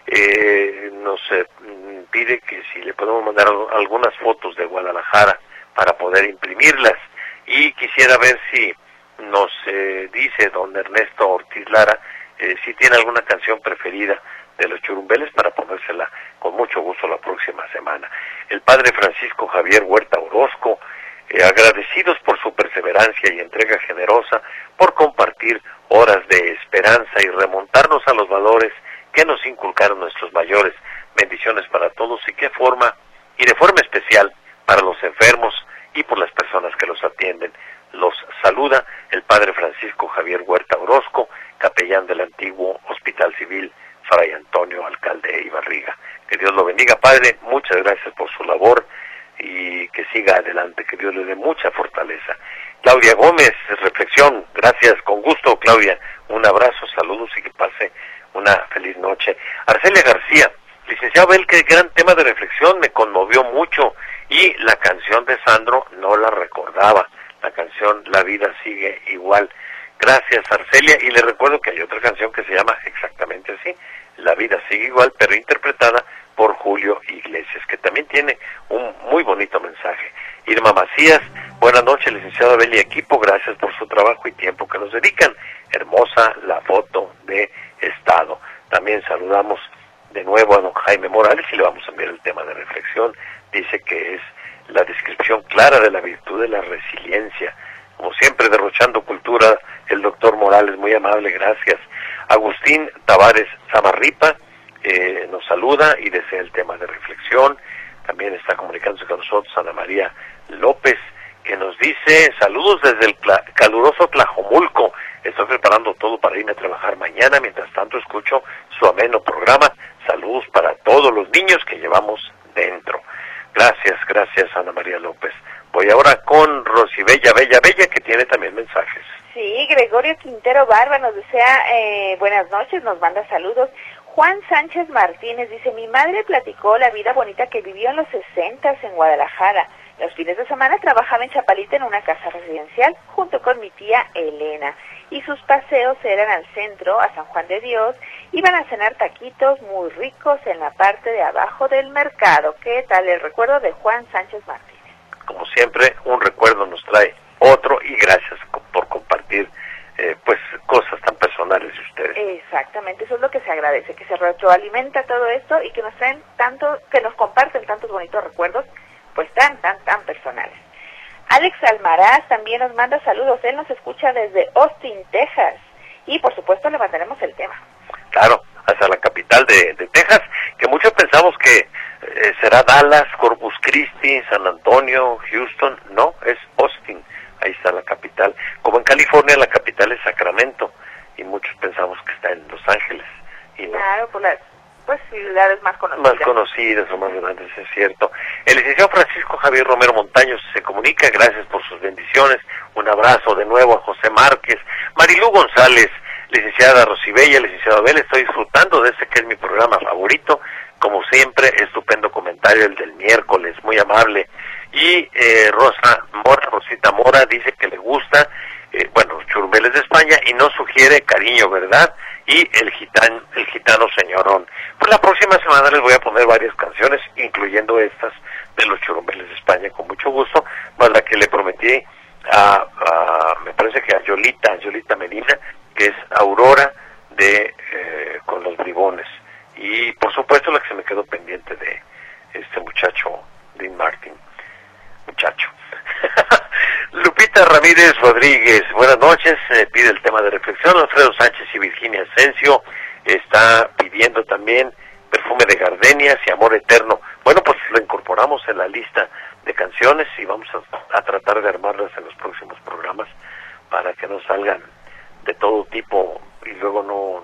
Nos pide que si le podemos mandar algunas fotos de Guadalajara para poder imprimirlas, y quisiera ver si nos dice don Ernesto Ortiz Lara si tiene alguna canción preferida de los churumbeles para ponérsela con mucho gusto la próxima semana. El padre Francisco Javier Huerta Orozco, agradecidos por su perseverancia y entrega generosa, por compartir horas de esperanza y remontarnos a los valores que nos inculcaron nuestros mayores. Bendiciones para todos y de forma especial para los enfermos y por las personas que los atienden. Los saluda el padre Francisco Javier Huerta Orozco, capellán del antiguo Hospital Civil Fray Antonio Alcalde Ibarriga. Que Dios lo bendiga, padre. Muchas gracias por su labor y que siga adelante, que Dios le dé mucha fortaleza. Claudia Gómez, reflexión. Gracias, con gusto, Claudia. Un abrazo, saludos y que pase una feliz noche. Arcelia García, licenciado Abel, qué gran tema de reflexión, me conmovió mucho, y la canción de Sandro no la recordaba, la canción La vida sigue igual. Gracias, Arcelia, y le recuerdo que hay otra canción que se llama exactamente así, La vida sigue igual, pero interpretada por Julio Iglesias, que también tiene un muy bonito mensaje. Irma Macías, buenas noches, licenciado Abel y equipo, gracias por su trabajo y tiempo que nos dedican. Hermosa la foto de estado. También saludamos de nuevo a don Jaime Morales y le vamos a enviar el tema de reflexión. Dice que es la descripción clara de la virtud de la resiliencia. Como siempre, derrochando cultura, el doctor Morales, muy amable, gracias. Agustín Tavares Zamarripa nos saluda y desea el tema de reflexión. También está comunicándose con nosotros Ana María López, que nos dice, saludos desde el caluroso Tlajomulco. Estoy preparando todo para irme a trabajar mañana, mientras tanto escucho su ameno programa. Saludos para todos los niños que llevamos dentro. Gracias, gracias Ana María López. Voy ahora con Rosy Bella, que tiene también mensajes. Sí, Gregorio Quintero Barba nos desea buenas noches, nos manda saludos. Juan Sánchez Martínez dice, mi madre platicó la vida bonita que vivió en los 60s en Guadalajara. Los fines de semana trabajaba en Chapalita en una casa residencial junto con mi tía Elena, y sus paseos eran al centro, a San Juan de Dios, y van a cenar taquitos muy ricos en la parte de abajo del mercado. ¿Qué tal el recuerdo de Juan Sánchez Martínez? Como siempre, un recuerdo nos trae otro, y gracias por compartir pues cosas tan personales de ustedes. Exactamente, eso es lo que se agradece, que se retroalimenta todo esto y que nos traen tanto, que nos comparten tantos bonitos recuerdos, pues tan personales. Alex Almaraz también nos manda saludos, él nos escucha desde Austin, Texas, y por supuesto le mandaremos el tema. Claro, hacia la capital de Texas, que muchos pensamos que será Dallas, Corpus Christi, San Antonio, Houston. No, es Austin, ahí está la capital. Como en California, la capital es Sacramento, y muchos pensamos que está en Los Ángeles, y no. Claro, por las ciudades más conocidas. Más conocidas o más grandes, es cierto. El licenciado Francisco Javier Romero Montaños se comunica, gracias por sus bendiciones. Un abrazo de nuevo a José Márquez, Marilú González, licenciada Rosibella, licenciado Abel, estoy disfrutando de este que es mi programa favorito. Como siempre, estupendo comentario el del miércoles, muy amable. Y Rosita Mora dice que le gusta, los churumbeles de España, y nos sugiere Cariño, ¿verdad? Y el gitano señorón. Pues la próxima semana les voy a poner varias canciones, incluyendo estas de los churumbeles de España, con mucho gusto, más la que le prometí me parece que a Yolita Medina, que es Aurora con los bribones. Y por supuesto la que se me quedó pendiente de este muchacho, Dean Martin. Muchacho. Lupita Ramírez Rodríguez, buenas noches, pide el tema de reflexión. Alfredo Sánchez y Virginia Asensio está pidiendo también Perfume de Gardenias y Amor Eterno. Bueno, pues lo incorporamos en la lista de canciones y vamos a tratar de armarlas en los próximos programas para que no salgan de todo tipo y luego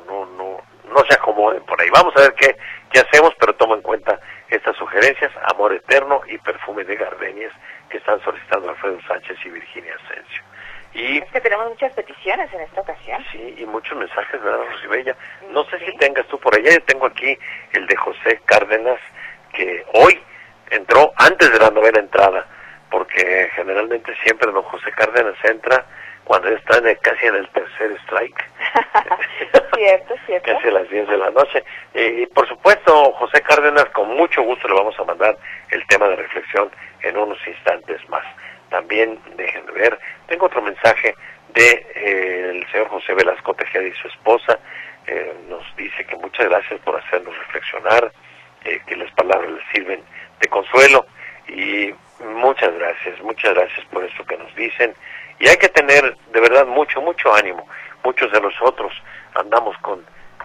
no se acomoden por ahí. Vamos a ver qué hacemos, pero tomo en cuenta estas sugerencias, Amor Eterno y Perfume de Gardenias, que están solicitando Alfredo Sánchez y Virginia Asensio. Y es que tenemos muchas peticiones en esta ocasión. Sí, y muchos mensajes, ¿verdad, Rosibella? No sé si tengas tú por allá, yo tengo aquí el de José Cárdenas, que hoy entró antes de la novena entrada, porque generalmente siempre don José Cárdenas entra cuando está casi en el tercer strike. Cierto. Casi a las 10 de la noche. Y por supuesto, José Cárdenas, con mucho gusto le vamos a mandar el tema de reflexión en unos instantes más. También, déjenme ver, tengo otro mensaje de el señor José Velasco Tejeda y su esposa. Nos dice que muchas gracias por hacernos reflexionar, que las palabras les sirven de consuelo, y muchas gracias por eso que nos dicen. Y hay que tener de verdad mucho ánimo. Muchos de nosotros andamos con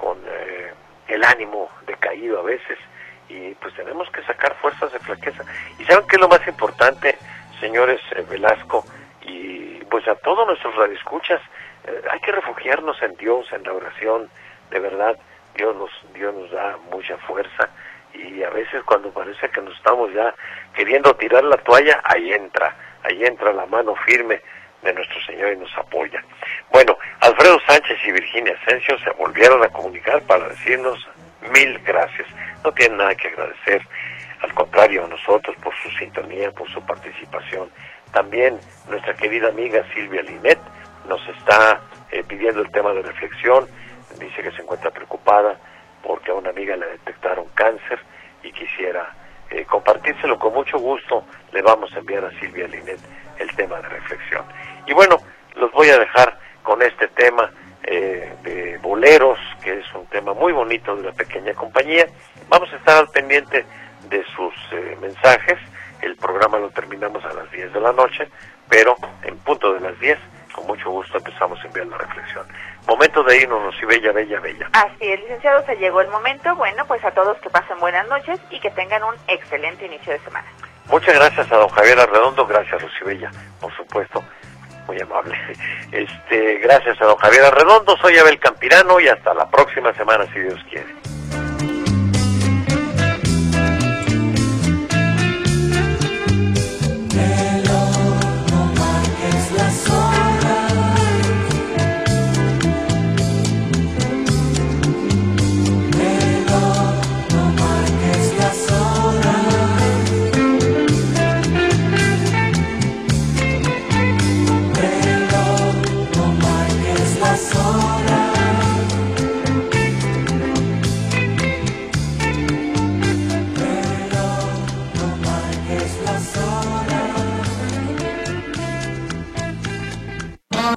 el ánimo decaído a veces, y pues tenemos que sacar fuerzas de flaqueza. ¿Y saben qué es lo más importante, señores Velasco, y pues a todos nuestros radioescuchas? Hay que refugiarnos en Dios, en la oración. De verdad, Dios nos da mucha fuerza, y a veces cuando parece que nos estamos ya queriendo tirar la toalla, ahí entra la mano firme de nuestro Señor y nos apoya. Bueno, Alfredo Sánchez y Virginia Asensio se volvieron a comunicar para decirnos 1000 gracias. No tienen nada que agradecer, al contrario, a nosotros por su sintonía, por su participación. También nuestra querida amiga Silvia Linet nos está pidiendo el tema de reflexión. Dice que se encuentra preocupada porque a una amiga le detectaron cáncer y quisiera compartírselo. Con mucho gusto le vamos a enviar a Silvia Linet el tema de reflexión. Y bueno, los voy a dejar con este tema de boleros, que es un tema muy bonito de La Pequeña Compañía. Vamos a estar al pendiente de sus mensajes. El programa lo terminamos a las 10 de la noche, pero en punto de las 10, con mucho gusto empezamos a enviar la reflexión. Momento de irnos, Rosibella, bella. Así es, licenciado, se llegó el momento. Bueno, pues a todos que pasen buenas noches y que tengan un excelente inicio de semana. Muchas gracias a don Javier Arredondo, gracias Rosibella, por supuesto, muy amable. Gracias a don Javier Arredondo, soy Abel Campirano y hasta la próxima semana, si Dios quiere.